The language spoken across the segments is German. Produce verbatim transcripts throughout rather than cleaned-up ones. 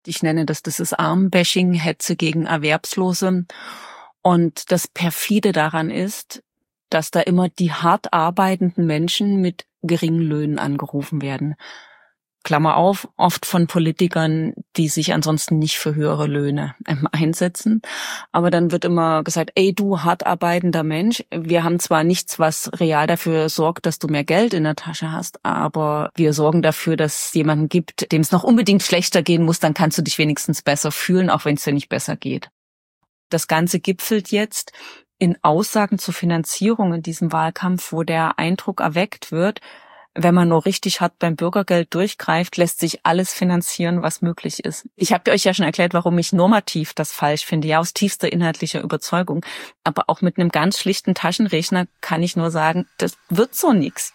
Ich nenne das, das ist Armbashing, Hetze gegen Erwerbslose. Und das perfide daran ist, dass da immer die hart arbeitenden Menschen mit geringen Löhnen angerufen werden. Klammer auf, oft von Politikern, die sich ansonsten nicht für höhere Löhne ähm, einsetzen. Aber dann wird immer gesagt, ey du hart arbeitender Mensch, wir haben zwar nichts, was real dafür sorgt, dass du mehr Geld in der Tasche hast, aber wir sorgen dafür, dass es jemanden gibt, dem es noch unbedingt schlechter gehen muss, dann kannst du dich wenigstens besser fühlen, auch wenn es dir nicht besser geht. Das Ganze gipfelt jetzt in Aussagen zur Finanzierung in diesem Wahlkampf, wo der Eindruck erweckt wird, wenn man nur richtig hart beim Bürgergeld durchgreift, lässt sich alles finanzieren, was möglich ist. Ich habe euch ja schon erklärt, warum ich normativ das falsch finde, ja aus tiefster inhaltlicher Überzeugung. Aber auch mit einem ganz schlichten Taschenrechner kann ich nur sagen, das wird so nix.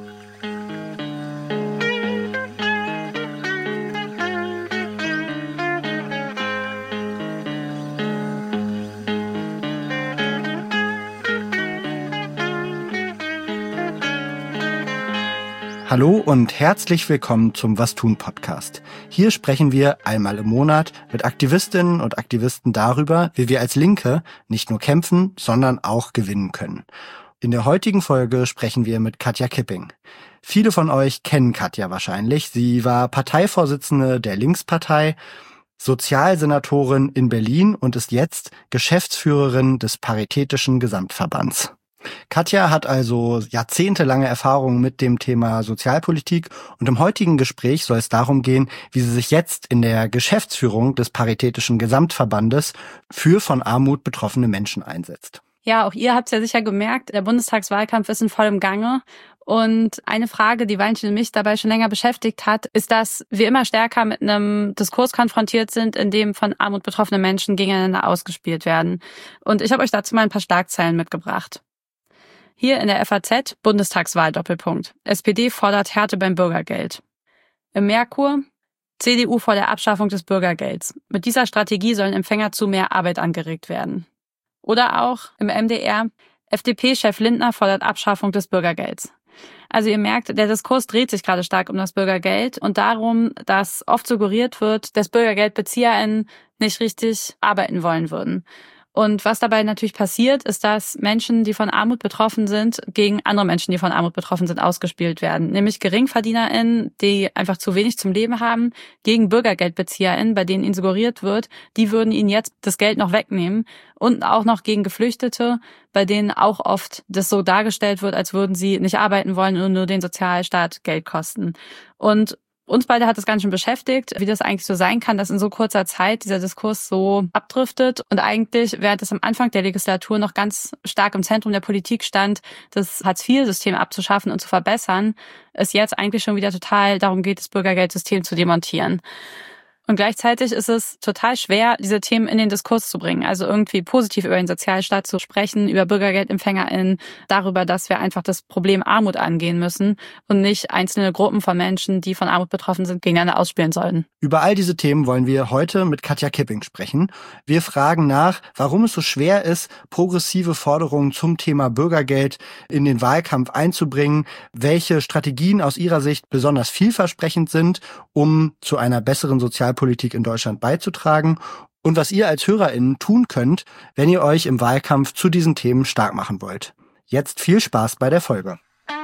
Hallo und herzlich willkommen zum Was tun Podcast. Hier sprechen wir einmal im Monat mit Aktivistinnen und Aktivisten darüber, wie wir als Linke nicht nur kämpfen, sondern auch gewinnen können. In der heutigen Folge sprechen wir mit Katja Kipping. Viele von euch kennen Katja wahrscheinlich. Sie war Parteivorsitzende der Linkspartei, Sozialsenatorin in Berlin und ist jetzt Geschäftsführerin des Paritätischen Gesamtverbands. Katja hat also jahrzehntelange Erfahrung mit dem Thema Sozialpolitik und im heutigen Gespräch soll es darum gehen, wie sie sich jetzt in der Geschäftsführung des Paritätischen Gesamtverbandes für von Armut betroffene Menschen einsetzt. Ja, auch ihr habt es ja sicher gemerkt, der Bundestagswahlkampf ist in vollem Gange. Und eine Frage, die Valentin und mich dabei schon länger beschäftigt hat, ist, dass wir immer stärker mit einem Diskurs konfrontiert sind, in dem von Armut betroffene Menschen gegeneinander ausgespielt werden. Und ich habe euch dazu mal ein paar Schlagzeilen mitgebracht. Hier in der F A Z, Bundestagswahl Doppelpunkt. S P D fordert Härte beim Bürgergeld. Im Merkur, C D U vor der Abschaffung des Bürgergelds. Mit dieser Strategie sollen Empfänger zu mehr Arbeit angeregt werden. Oder auch im M D R, F D P-Chef Lindner fordert Abschaffung des Bürgergelds. Also ihr merkt, der Diskurs dreht sich gerade stark um das Bürgergeld und darum, dass oft suggeriert wird, dass BürgergeldbezieherInnen nicht richtig arbeiten wollen würden. Und was dabei natürlich passiert, ist, dass Menschen, die von Armut betroffen sind, gegen andere Menschen, die von Armut betroffen sind, ausgespielt werden. Nämlich GeringverdienerInnen, die einfach zu wenig zum Leben haben, gegen BürgergeldbezieherInnen, bei denen ihnen suggeriert wird, die würden ihnen jetzt das Geld noch wegnehmen. Und auch noch gegen Geflüchtete, bei denen auch oft das so dargestellt wird, als würden sie nicht arbeiten wollen und nur den Sozialstaat Geld kosten. Und uns beide hat es ganz schön beschäftigt, wie das eigentlich so sein kann, dass in so kurzer Zeit dieser Diskurs so abdriftet und eigentlich, während es am Anfang der Legislatur noch ganz stark im Zentrum der Politik stand, das Hartz-vier-System abzuschaffen und zu verbessern, es jetzt eigentlich schon wieder total darum geht, das Bürgergeldsystem zu demontieren. Und gleichzeitig ist es total schwer, diese Themen in den Diskurs zu bringen. Also irgendwie positiv über den Sozialstaat zu sprechen, über BürgergeldempfängerInnen, darüber, dass wir einfach das Problem Armut angehen müssen und nicht einzelne Gruppen von Menschen, die von Armut betroffen sind, gegeneinander ausspielen sollten. Über all diese Themen wollen wir heute mit Katja Kipping sprechen. Wir fragen nach, warum es so schwer ist, progressive Forderungen zum Thema Bürgergeld in den Wahlkampf einzubringen, welche Strategien aus ihrer Sicht besonders vielversprechend sind, um zu einer besseren Sozialpolitik Politik in Deutschland beizutragen und was ihr als HörerInnen tun könnt, wenn ihr euch im Wahlkampf zu diesen Themen stark machen wollt. Jetzt viel Spaß bei der Folge.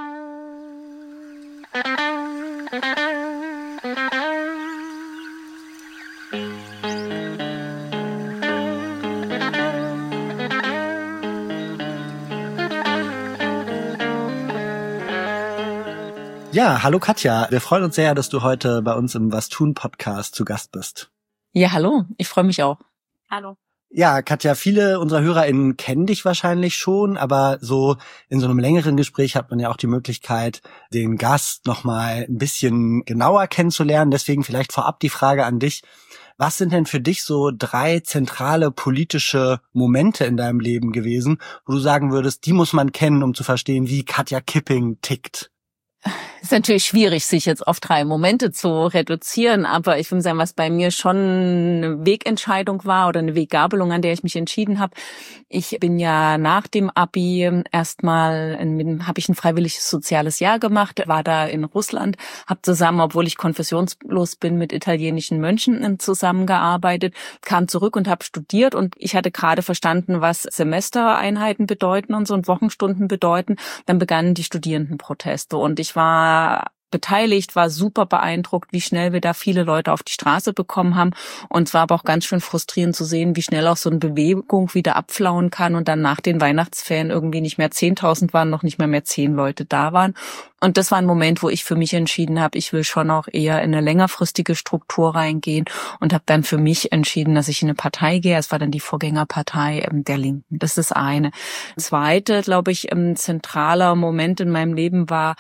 Ja, hallo Katja. Wir freuen uns sehr, dass du heute bei uns im Was tun Podcast zu Gast bist. Ja, hallo. Ich freue mich auch. Hallo. Ja, Katja, viele unserer HörerInnen kennen dich wahrscheinlich schon, aber so in so einem längeren Gespräch hat man ja auch die Möglichkeit, den Gast nochmal ein bisschen genauer kennenzulernen. Deswegen vielleicht vorab die Frage an dich. Was sind denn für dich so drei zentrale politische Momente in deinem Leben gewesen, wo du sagen würdest, die muss man kennen, um zu verstehen, wie Katja Kipping tickt? Ist natürlich schwierig, sich jetzt auf drei Momente zu reduzieren, aber ich würde sagen, was bei mir schon eine Wegentscheidung war oder eine Weggabelung, an der ich mich entschieden habe. Ich bin ja nach dem Abi erstmal, habe ich ein freiwilliges soziales Jahr gemacht, war da in Russland, habe zusammen, obwohl ich konfessionslos bin, mit italienischen Mönchen zusammengearbeitet, kam zurück und habe studiert und ich hatte gerade verstanden, was Semestereinheiten bedeuten und so und Wochenstunden bedeuten. Dann begannen die Studierendenproteste und ich war beteiligt, war super beeindruckt, wie schnell wir da viele Leute auf die Straße bekommen haben. Und es war aber auch ganz schön frustrierend zu sehen, wie schnell auch so eine Bewegung wieder abflauen kann und dann nach den Weihnachtsferien irgendwie nicht mehr zehntausend waren, noch nicht mehr mehr zehn Leute da waren. Und das war ein Moment, wo ich für mich entschieden habe, ich will schon auch eher in eine längerfristige Struktur reingehen und habe dann für mich entschieden, dass ich in eine Partei gehe. Es war dann die Vorgängerpartei der Linken. Das ist das eine. Zweite, glaube ich, ein zentraler Moment in meinem Leben war,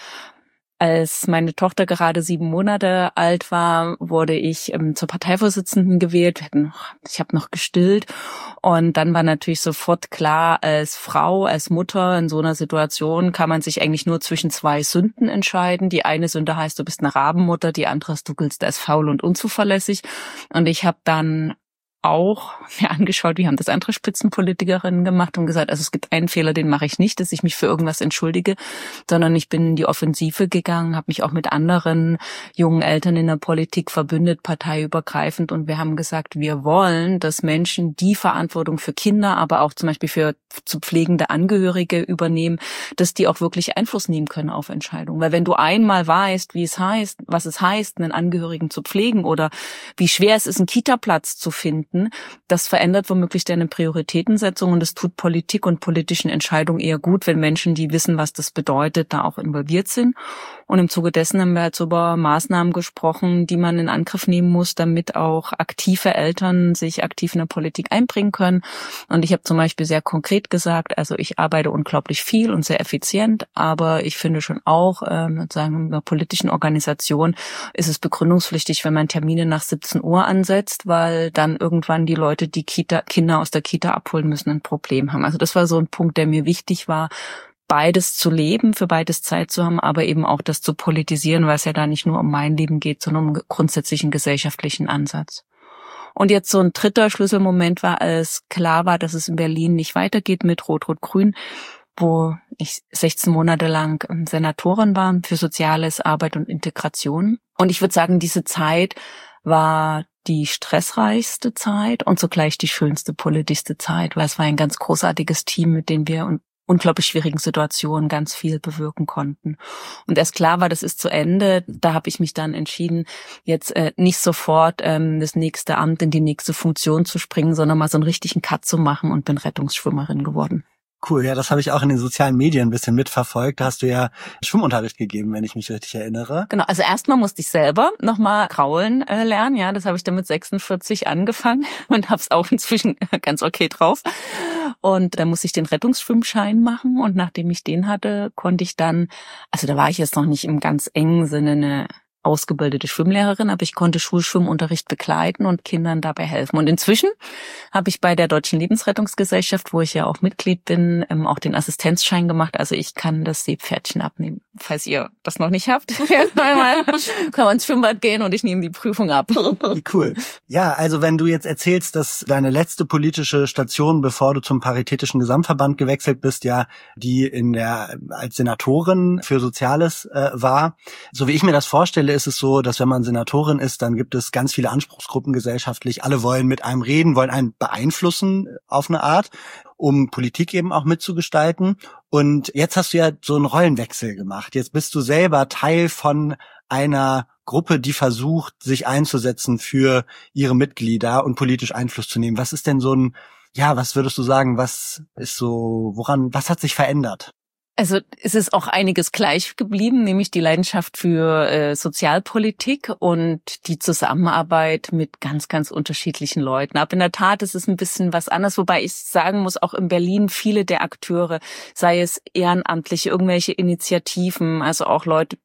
als meine Tochter gerade sieben Monate alt war, wurde ich ähm, zur Parteivorsitzenden gewählt. Wir hatten noch, ich habe noch gestillt. Und dann war natürlich sofort klar, als Frau, als Mutter in so einer Situation kann man sich eigentlich nur zwischen zwei Sünden entscheiden. Die eine Sünde heißt, du bist eine Rabenmutter, die andere ist, du giltst als faul und unzuverlässig. Und ich habe dann auch mir angeschaut, wie haben das andere Spitzenpolitikerinnen gemacht und gesagt, also es gibt einen Fehler, den mache ich nicht, dass ich mich für irgendwas entschuldige, sondern ich bin in die Offensive gegangen, habe mich auch mit anderen jungen Eltern in der Politik verbündet, parteiübergreifend und wir haben gesagt, wir wollen, dass Menschen die Verantwortung für Kinder, aber auch zum Beispiel für zu pflegende Angehörige übernehmen, dass die auch wirklich Einfluss nehmen können auf Entscheidungen. Weil wenn du einmal weißt, wie es heißt, was es heißt, einen Angehörigen zu pflegen oder wie schwer es ist, einen Kita-Platz zu finden, das verändert womöglich deine Prioritätensetzung und das tut Politik und politischen Entscheidungen eher gut, wenn Menschen, die wissen, was das bedeutet, da auch involviert sind. Und im Zuge dessen haben wir jetzt über Maßnahmen gesprochen, die man in Angriff nehmen muss, damit auch aktive Eltern sich aktiv in der Politik einbringen können. Und ich habe zum Beispiel sehr konkret gesagt, also ich arbeite unglaublich viel und sehr effizient, aber ich finde schon auch, äh, sozusagen in einer politischen Organisation ist es begründungspflichtig, wenn man Termine nach siebzehn Uhr ansetzt, weil dann irgendwann die Leute, die Kita, Kinder aus der Kita abholen müssen, ein Problem haben. Also das war so ein Punkt, der mir wichtig war, beides zu leben, für beides Zeit zu haben, aber eben auch das zu politisieren, weil es ja da nicht nur um mein Leben geht, sondern um grundsätzlichen gesellschaftlichen Ansatz. Und jetzt so ein dritter Schlüsselmoment war, als klar war, dass es in Berlin nicht weitergeht mit Rot-Rot-Grün, wo ich sechzehn Monate lang Senatorin war für Soziales, Arbeit und Integration. Und ich würde sagen, diese Zeit war die stressreichste Zeit und zugleich die schönste, politischste Zeit, weil es war ein ganz großartiges Team, mit dem wir in unglaublich schwierigen Situationen ganz viel bewirken konnten. Und erst klar war, das ist zu Ende, da habe ich mich dann entschieden, jetzt äh, nicht sofort ähm, das nächste Amt in die nächste Funktion zu springen, sondern mal so einen richtigen Cut zu machen und bin Rettungsschwimmerin geworden. Cool, ja, das habe ich auch in den sozialen Medien ein bisschen mitverfolgt. Da hast du ja Schwimmunterricht gegeben, wenn ich mich richtig erinnere. Genau, also erstmal musste ich selber nochmal kraulen äh, lernen. Ja, das habe ich dann mit sechsundvierzig angefangen und habe es auch inzwischen ganz okay drauf. Und dann musste ich den Rettungsschwimmschein machen und nachdem ich den hatte, konnte ich dann, also da war ich jetzt noch nicht im ganz engen Sinne eine ausgebildete Schwimmlehrerin, aber ich konnte Schulschwimmunterricht begleiten und Kindern dabei helfen. Und inzwischen habe ich bei der Deutschen Lebensrettungsgesellschaft, wo ich ja auch Mitglied bin, auch den Assistenzschein gemacht. Also ich kann das Seepferdchen abnehmen. Falls ihr das noch nicht habt, kann man ins Schwimmbad gehen und ich nehme die Prüfung ab. Wie cool. Ja, also wenn du jetzt erzählst, dass deine letzte politische Station, bevor du zum Paritätischen Gesamtverband gewechselt bist, ja die in der als Senatorin für Soziales äh, war, so wie ich mir das vorstelle, ist es so, dass wenn man Senatorin ist, dann gibt es ganz viele Anspruchsgruppen gesellschaftlich. Alle wollen mit einem reden, wollen einen beeinflussen auf eine Art, um Politik eben auch mitzugestalten. Und jetzt hast du ja so einen Rollenwechsel gemacht. Jetzt bist du selber Teil von einer Gruppe, die versucht, sich einzusetzen für ihre Mitglieder und politisch Einfluss zu nehmen. Was ist denn so ein, ja, was würdest du sagen, was ist so, woran, was hat sich verändert? Also es ist auch einiges gleich geblieben, nämlich die Leidenschaft für äh, Sozialpolitik und die Zusammenarbeit mit ganz, ganz unterschiedlichen Leuten. Aber in der Tat ist es ein bisschen was anderes, wobei ich sagen muss, auch in Berlin viele der Akteure, sei es Ehrenamtliche, irgendwelche Initiativen, also auch Leute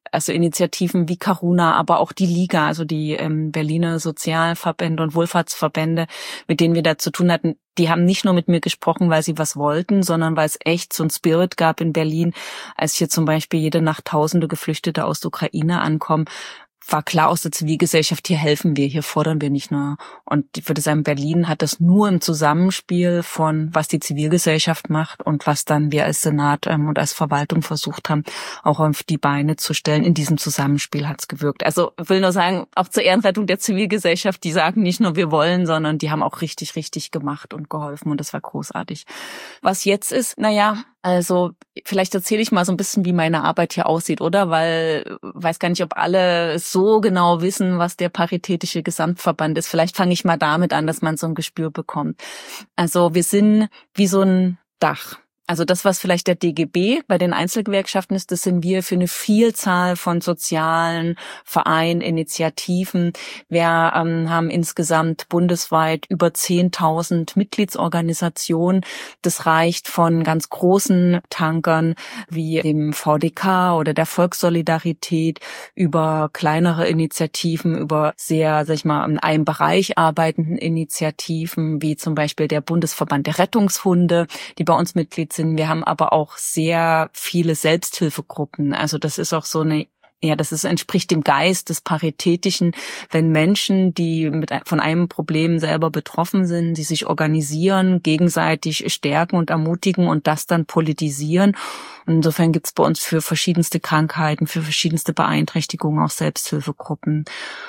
also Initiativen wie Caruna, aber auch die Liga, also die ähm, Berliner Sozialverbände und Wohlfahrtsverbände, mit denen wir da zu tun hatten, die haben nicht nur mit mir gesprochen, weil sie was wollten, sondern weil es echt so ein Spirit gab in Berlin, als hier zum Beispiel jede Nacht tausende Geflüchtete aus der Ukraine ankommen, war klar aus der Zivilgesellschaft, hier helfen wir, hier fordern wir nicht nur. Und ich würde sagen, Berlin hat das nur im Zusammenspiel von, was die Zivilgesellschaft macht und was dann wir als Senat ähm, und als Verwaltung versucht haben, auch auf die Beine zu stellen. In diesem Zusammenspiel hat's gewirkt. Also ich will nur sagen, auch zur Ehrenrettung der Zivilgesellschaft, die sagen nicht nur, wir wollen, sondern die haben auch richtig, richtig gemacht und geholfen und das war großartig. Was jetzt ist, naja, also vielleicht erzähle ich mal so ein bisschen, wie meine Arbeit hier aussieht, oder? Weil weiß gar nicht, ob alle so genau wissen, was der Paritätische Gesamtverband ist. Vielleicht fange ich mal damit an, dass man so ein Gespür bekommt. Also wir sind wie so ein Dach. Also das, was vielleicht der D G B bei den Einzelgewerkschaften ist, das sind wir für eine Vielzahl von sozialen Vereinen, Initiativen. Wir ähm, haben insgesamt bundesweit über zehntausend Mitgliedsorganisationen. Das reicht von ganz großen Tankern wie dem V D K oder der Volkssolidarität über kleinere Initiativen, über sehr, sag ich mal, in einem Bereich arbeitenden Initiativen, wie zum Beispiel der Bundesverband der Rettungshunde, die bei uns Mitglied sind. Wir haben aber auch sehr viele Selbsthilfegruppen. Also das ist auch so eine, ja, das ist, entspricht dem Geist des Paritätischen, wenn Menschen, die mit von einem Problem selber betroffen sind, die sich organisieren, gegenseitig stärken und ermutigen und das dann politisieren. Und insofern gibt's bei uns für verschiedenste Krankheiten, für verschiedenste Beeinträchtigungen auch Selbsthilfegruppen.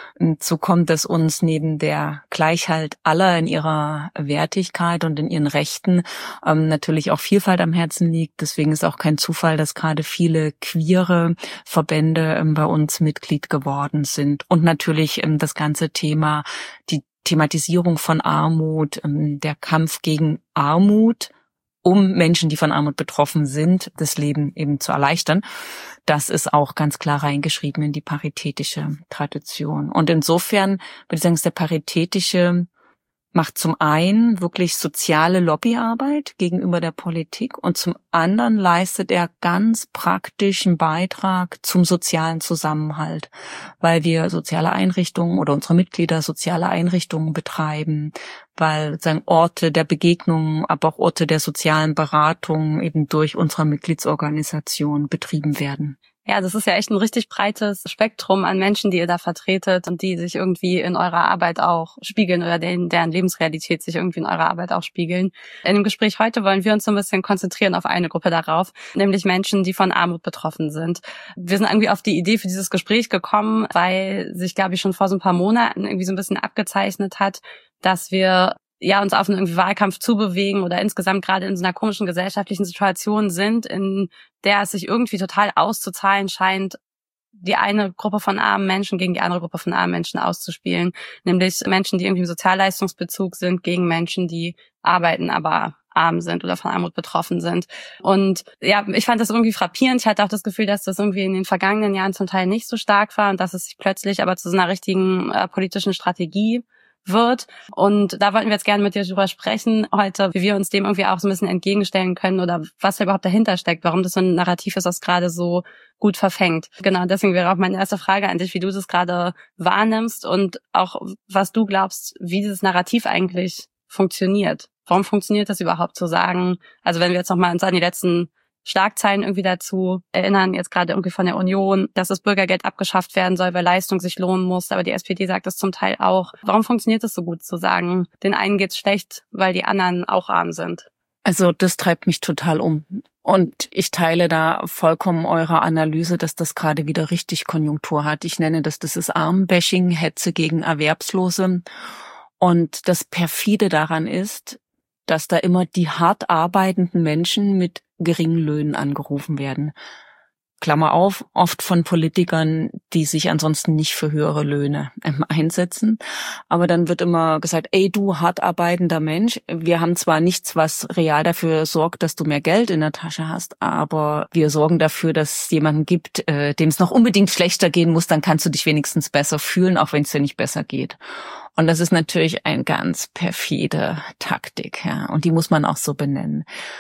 So kommt es uns neben der Gleichheit aller in ihrer Wertigkeit und in ihren Rechten ähm, natürlich auch Vielfalt am Herzen liegt. Deswegen ist auch kein Zufall, dass gerade viele queere Verbände ähm, bei uns Mitglied geworden sind. Und natürlich ähm, das ganze Thema, die Thematisierung von Armut, ähm, der Kampf gegen Armut, um Menschen, die von Armut betroffen sind, das Leben eben zu erleichtern. Das ist auch ganz klar reingeschrieben in die paritätische Tradition. Und insofern würde ich sagen, ist der Paritätische macht zum einen wirklich soziale Lobbyarbeit gegenüber der Politik und zum anderen leistet er ganz praktischen Beitrag zum sozialen Zusammenhalt, weil wir soziale Einrichtungen oder unsere Mitglieder soziale Einrichtungen betreiben, weil sozusagen Orte der Begegnung, aber auch Orte der sozialen Beratung eben durch unsere Mitgliedsorganisation betrieben werden. Ja, das ist ja echt ein richtig breites Spektrum an Menschen, die ihr da vertretet und die sich irgendwie in eurer Arbeit auch spiegeln oder deren, deren Lebensrealität sich irgendwie in eurer Arbeit auch spiegeln. In dem Gespräch heute wollen wir uns so ein bisschen konzentrieren auf eine Gruppe darauf, nämlich Menschen, die von Armut betroffen sind. Wir sind irgendwie auf die Idee für dieses Gespräch gekommen, weil sich, glaube ich, schon vor so ein paar Monaten irgendwie so ein bisschen abgezeichnet hat, dass wir ja uns auf einen irgendwie Wahlkampf zubewegen oder insgesamt gerade in so einer komischen gesellschaftlichen Situation sind, in der es sich irgendwie total auszuzahlen scheint, die eine Gruppe von armen Menschen gegen die andere Gruppe von armen Menschen auszuspielen. Nämlich Menschen, die irgendwie im Sozialleistungsbezug sind, gegen Menschen, die arbeiten, aber arm sind oder von Armut betroffen sind. Und ja, ich fand das irgendwie frappierend. Ich hatte auch das Gefühl, dass das irgendwie in den vergangenen Jahren zum Teil nicht so stark war und dass es sich plötzlich aber zu so einer richtigen äh, politischen Strategie wird. Und da wollten wir jetzt gerne mit dir drüber sprechen heute, wie wir uns dem irgendwie auch so ein bisschen entgegenstellen können oder was da überhaupt dahinter steckt, warum das so ein Narrativ ist, das gerade so gut verfängt. Genau, deswegen wäre auch meine erste Frage an dich, wie du das gerade wahrnimmst und auch, was du glaubst, wie dieses Narrativ eigentlich funktioniert. Warum funktioniert das überhaupt zu sagen? Also wenn wir jetzt nochmal uns an die letzten Schlagzeilen irgendwie dazu erinnern, jetzt gerade irgendwie von der Union, dass das Bürgergeld abgeschafft werden soll, weil Leistung sich lohnen muss. Aber die S P D sagt das zum Teil auch. Warum funktioniert das so gut zu sagen, den einen geht's schlecht, weil die anderen auch arm sind? Also das treibt mich total um. Und ich teile da vollkommen eure Analyse, dass das gerade wieder richtig Konjunktur hat. Ich nenne das, das ist Armbashing, Hetze gegen Erwerbslose. Und das Perfide daran ist, dass da immer die hart arbeitenden Menschen mit geringen Löhnen angerufen werden. Klammer auf, oft von Politikern, die sich ansonsten nicht für höhere Löhne ähm, einsetzen. Aber dann wird immer gesagt, ey du hart arbeitender Mensch, wir haben zwar nichts, was real dafür sorgt, dass du mehr Geld in der Tasche hast, aber wir sorgen dafür, dass es jemanden gibt, äh, dem es noch unbedingt schlechter gehen muss, dann kannst du dich wenigstens besser fühlen, auch wenn es dir nicht besser geht. Und das ist natürlich eine ganz perfide Taktik, ja, und die muss man auch so benennen.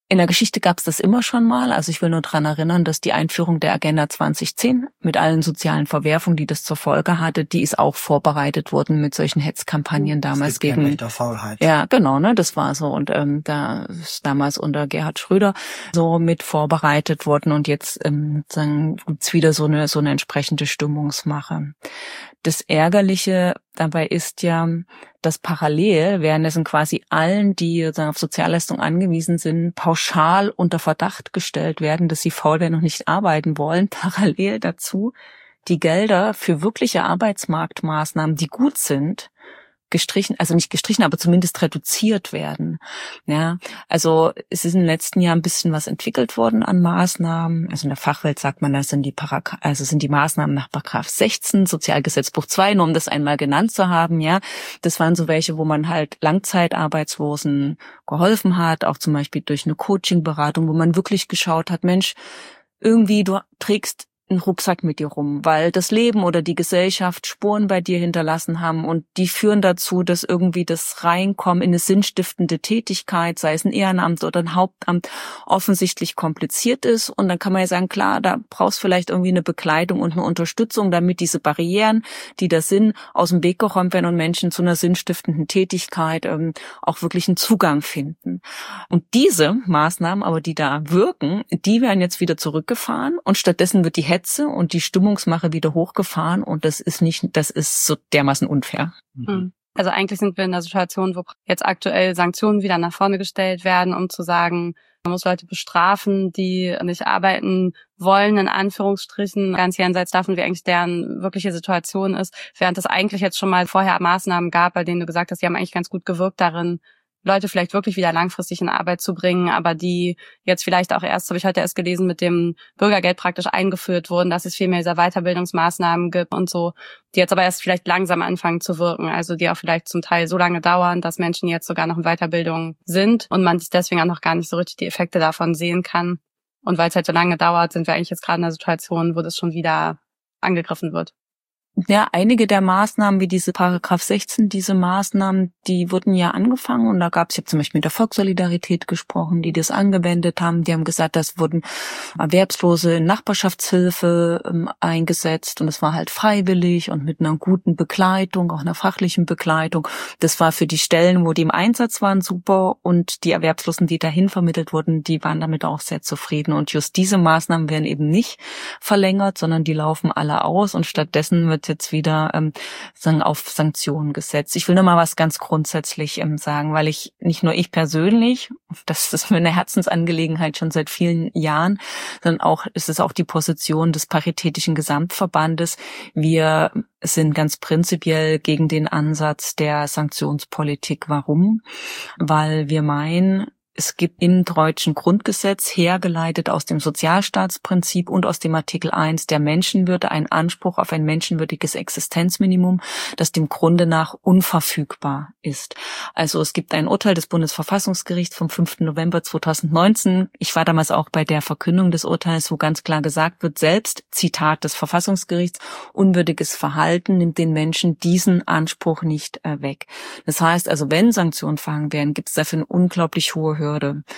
In der Geschichte gab es das immer schon mal. Also ich will nur dran erinnern, dass die Einführung der Agenda zwanzig zehn mit allen sozialen Verwerfungen, die das zur Folge hatte, die ist auch vorbereitet worden mit solchen Hetzkampagnen damals es gibt gegen. Ja, Faulheit. Ja, genau, ne, das war so. Und ähm, da ist damals unter Gerhard Schröder so mit vorbereitet worden und jetzt ähm, sagen, gibt's wieder so eine so eine entsprechende Stimmungsmache. Das Ärgerliche dabei ist ja, dass parallel währenddessen quasi allen, die sozusagen auf Sozialleistung angewiesen sind, pauschal unter Verdacht gestellt werden, dass sie faul werden und nicht arbeiten wollen, parallel dazu die Gelder für wirkliche Arbeitsmarktmaßnahmen, die gut sind, gestrichen, also nicht gestrichen, aber zumindest reduziert werden. Ja, also es ist in den letzten Jahren ein bisschen was entwickelt worden an Maßnahmen. Also in der Fachwelt sagt man, das sind die Parak- also sind die Maßnahmen nach Paragraph sechzehn, Sozialgesetzbuch zwei, nur um das einmal genannt zu haben. Ja, das waren so welche, wo man halt Langzeitarbeitslosen geholfen hat, auch zum Beispiel durch eine Coaching-Beratung, wo man wirklich geschaut hat, Mensch, irgendwie du trägst einen Rucksack mit dir rum, weil das Leben oder die Gesellschaft Spuren bei dir hinterlassen haben und die führen dazu, dass irgendwie das Reinkommen in eine sinnstiftende Tätigkeit, sei es ein Ehrenamt oder ein Hauptamt, offensichtlich kompliziert ist. Und dann kann man ja sagen, klar, da brauchst du vielleicht irgendwie eine Begleitung und eine Unterstützung, damit diese Barrieren, die da sind, aus dem Weg geräumt werden und Menschen zu einer sinnstiftenden Tätigkeit ähm, auch wirklich einen Zugang finden. Und diese Maßnahmen, aber die da wirken, die werden jetzt wieder zurückgefahren und stattdessen wird die Hetze und die Stimmungsmache wieder hochgefahren und das ist nicht, das ist so dermaßen unfair. Mhm. Also eigentlich sind wir in einer Situation, wo jetzt aktuell Sanktionen wieder nach vorne gestellt werden, um zu sagen, man muss Leute bestrafen, die nicht arbeiten wollen, in Anführungsstrichen, ganz jenseits davon, wie eigentlich deren wirkliche Situation ist, während es eigentlich jetzt schon mal vorher Maßnahmen gab, bei denen du gesagt hast, die haben eigentlich ganz gut gewirkt darin, Leute vielleicht wirklich wieder langfristig in Arbeit zu bringen, aber die jetzt vielleicht auch erst, habe ich heute erst gelesen, mit dem Bürgergeld praktisch eingeführt wurden, dass es viel mehr dieser Weiterbildungsmaßnahmen gibt und so, die jetzt aber erst vielleicht langsam anfangen zu wirken, also die auch vielleicht zum Teil so lange dauern, dass Menschen jetzt sogar noch in Weiterbildung sind und man deswegen auch noch gar nicht so richtig die Effekte davon sehen kann. Und weil es halt so lange dauert, sind wir eigentlich jetzt gerade in einer Situation, wo das schon wieder angegriffen wird. Ja, einige der Maßnahmen, wie diese Paragraph sechzehn, diese Maßnahmen, die wurden ja angefangen und da gab es, ich habe zum Beispiel mit der Volkssolidarität gesprochen, die das angewendet haben. Die haben gesagt, das wurden Erwerbslose in Nachbarschaftshilfe ähm, eingesetzt und es war halt freiwillig und mit einer guten Begleitung, auch einer fachlichen Begleitung. Das war für die Stellen, wo die im Einsatz waren, super und die Erwerbslosen, die dahin vermittelt wurden, die waren damit auch sehr zufrieden. Und just diese Maßnahmen werden eben nicht verlängert, sondern die laufen alle aus und stattdessen wird jetzt wieder ähm, sagen, auf Sanktionen gesetzt. Ich will nur mal was ganz grundsätzlich ähm, sagen, weil ich, nicht nur ich persönlich, das ist mir eine Herzensangelegenheit schon seit vielen Jahren, sondern auch ist es auch die Position des Paritätischen Gesamtverbandes. Wir sind ganz prinzipiell gegen den Ansatz der Sanktionspolitik. Warum? Weil wir meinen, es gibt im deutschen Grundgesetz, hergeleitet aus dem Sozialstaatsprinzip und aus dem Artikel eins der Menschenwürde, einen Anspruch auf ein menschenwürdiges Existenzminimum, das dem Grunde nach unverfügbar ist. Also es gibt ein Urteil des Bundesverfassungsgerichts vom fünften November zweitausendneunzehn. Ich war damals auch bei der Verkündung des Urteils, wo ganz klar gesagt wird, selbst, Zitat des Verfassungsgerichts, unwürdiges Verhalten nimmt den Menschen diesen Anspruch nicht äh, weg. Das heißt also, wenn Sanktionen verhangen werden, gibt es dafür eine unglaublich hohe Hürde.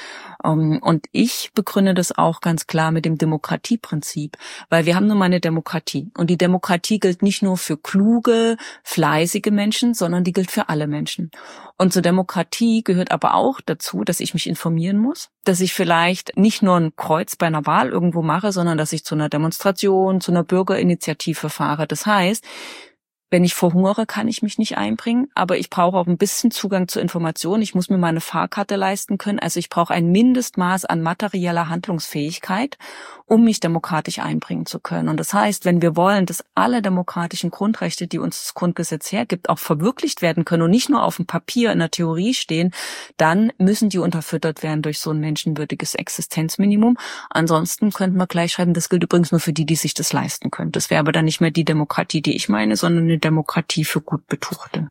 Und ich begründe das auch ganz klar mit dem Demokratieprinzip, weil wir haben nun mal eine Demokratie. Und die Demokratie gilt nicht nur für kluge, fleißige Menschen, sondern die gilt für alle Menschen. Und zur Demokratie gehört aber auch dazu, dass ich mich informieren muss, dass ich vielleicht nicht nur ein Kreuz bei einer Wahl irgendwo mache, sondern dass ich zu einer Demonstration, zu einer Bürgerinitiative fahre. Das heißt, wenn ich verhungere, kann ich mich nicht einbringen, aber ich brauche auch ein bisschen Zugang zu Informationen. Ich muss mir meine Fahrkarte leisten können. Also ich brauche ein Mindestmaß an materieller Handlungsfähigkeit, um mich demokratisch einbringen zu können. Und das heißt, wenn wir wollen, dass alle demokratischen Grundrechte, die uns das Grundgesetz hergibt, auch verwirklicht werden können und nicht nur auf dem Papier in der Theorie stehen, dann müssen die unterfüttert werden durch so ein menschenwürdiges Existenzminimum. Ansonsten könnten wir gleich schreiben, das gilt übrigens nur für die, die sich das leisten können. Das wäre aber dann nicht mehr die Demokratie, die ich meine, sondern eine Demokratie für gut Betuchte.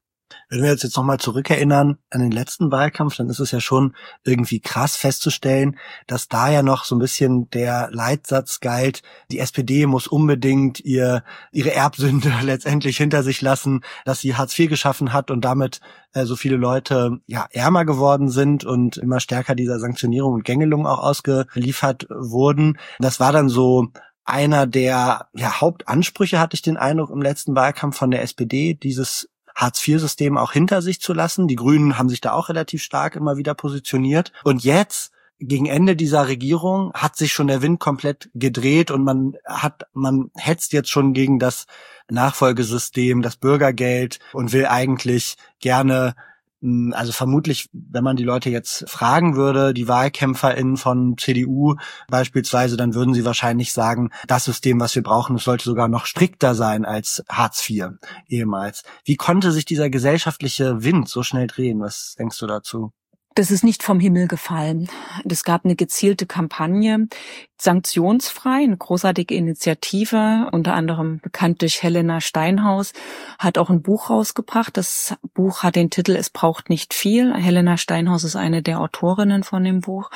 Wenn wir uns jetzt nochmal zurückerinnern an den letzten Wahlkampf, dann ist es ja schon irgendwie krass festzustellen, dass da ja noch so ein bisschen der Leitsatz galt, die S P D muss unbedingt ihr ihre Erbsünde letztendlich hinter sich lassen, dass sie Hartz vier geschaffen hat und damit äh, so viele Leute ja ärmer geworden sind und immer stärker dieser Sanktionierung und Gängelung auch ausgeliefert wurden. Das war dann so einer der ja, Hauptansprüche, hatte ich den Eindruck, im letzten Wahlkampf von der S P D, dieses Hartz vier System auch hinter sich zu lassen. Die Grünen haben sich da auch relativ stark immer wieder positioniert. Und jetzt, gegen Ende dieser Regierung, hat sich schon der Wind komplett gedreht und man hat, man hetzt jetzt schon gegen das Nachfolgesystem, das Bürgergeld und will eigentlich gerne, also vermutlich, wenn man die Leute jetzt fragen würde, die WahlkämpferInnen von C D U beispielsweise, dann würden sie wahrscheinlich sagen, das System, was wir brauchen, es sollte sogar noch strikter sein als Hartz vier ehemals. Wie konnte sich dieser gesellschaftliche Wind so schnell drehen? Was denkst du dazu? Das ist nicht vom Himmel gefallen. Es gab eine gezielte Kampagne, sanktionsfrei, eine großartige Initiative, unter anderem bekannt durch Helena Steinhaus, hat auch ein Buch rausgebracht. Das Buch hat den Titel Es braucht nicht viel. Helena Steinhaus ist eine der Autorinnen von dem Buch.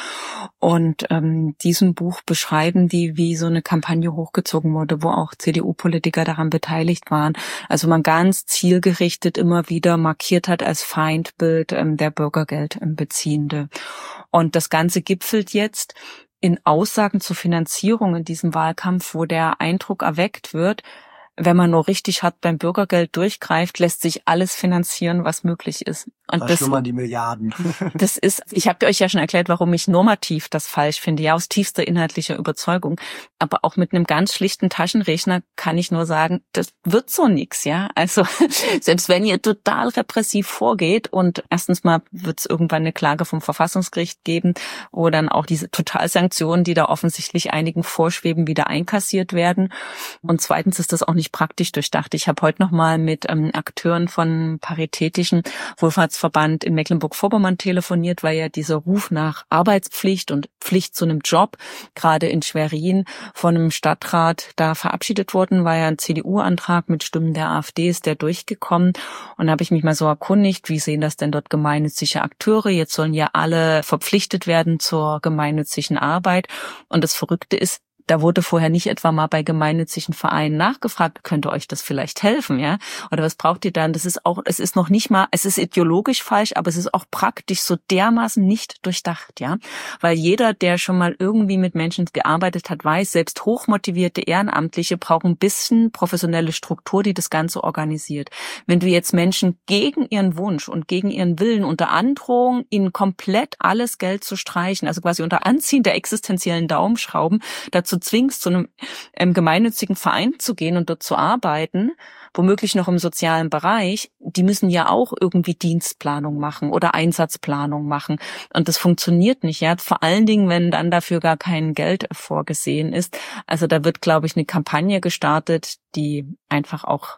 Und ähm, diesem Buch beschreiben die, wie so eine Kampagne hochgezogen wurde, wo auch C D U-Politiker daran beteiligt waren. Also man ganz zielgerichtet immer wieder markiert hat als Feindbild ähm, der Bürgergeldbeziehende. Und das Ganze gipfelt jetzt in Aussagen zur Finanzierung in diesem Wahlkampf, wo der Eindruck erweckt wird, wenn man nur richtig hart beim Bürgergeld durchgreift, lässt sich alles finanzieren, was möglich ist. Und da das schlummern die Milliarden. Das ist, ich habe euch ja schon erklärt, warum ich normativ das falsch finde, ja aus tiefster inhaltlicher Überzeugung. Aber auch mit einem ganz schlichten Taschenrechner kann ich nur sagen, das wird so nix, ja. Also selbst wenn ihr total repressiv vorgeht und erstens mal wird es irgendwann eine Klage vom Verfassungsgericht geben, wo dann auch diese Totalsanktionen, die da offensichtlich einigen vorschweben, wieder einkassiert werden. Und zweitens ist das auch nicht praktisch durchdacht. Ich habe heute noch mal mit ähm, Akteuren von Paritätischen Wohlfahrtsverband in Mecklenburg-Vorpommern telefoniert, weil ja dieser Ruf nach Arbeitspflicht und Pflicht zu einem Job, gerade in Schwerin, von einem Stadtrat da verabschiedet worden, war ja ein C D U-Antrag mit Stimmen der AfD, ist der durchgekommen. Und da habe ich mich mal so erkundigt, wie sehen das denn dort gemeinnützige Akteure? Jetzt sollen ja alle verpflichtet werden zur gemeinnützigen Arbeit. Und das Verrückte ist, da wurde vorher nicht etwa mal bei gemeinnützigen Vereinen nachgefragt, könnte euch das vielleicht helfen, ja? Oder was braucht ihr dann? Das ist auch, es ist noch nicht mal, es ist ideologisch falsch, aber es ist auch praktisch so dermaßen nicht durchdacht, ja? Weil jeder, der schon mal irgendwie mit Menschen gearbeitet hat, weiß, selbst hochmotivierte Ehrenamtliche brauchen ein bisschen professionelle Struktur, die das Ganze organisiert. Wenn du jetzt Menschen gegen ihren Wunsch und gegen ihren Willen unter Androhung, ihnen komplett alles Geld zu streichen, also quasi unter Anziehen der existenziellen Daumenschrauben, dazu zwingst, zu einem ähm, gemeinnützigen Verein zu gehen und dort zu arbeiten, womöglich noch im sozialen Bereich, die müssen ja auch irgendwie Dienstplanung machen oder Einsatzplanung machen. Und das funktioniert nicht, ja. Vor allen Dingen, wenn dann dafür gar kein Geld vorgesehen ist. Also da wird, glaube ich, eine Kampagne gestartet, die einfach auch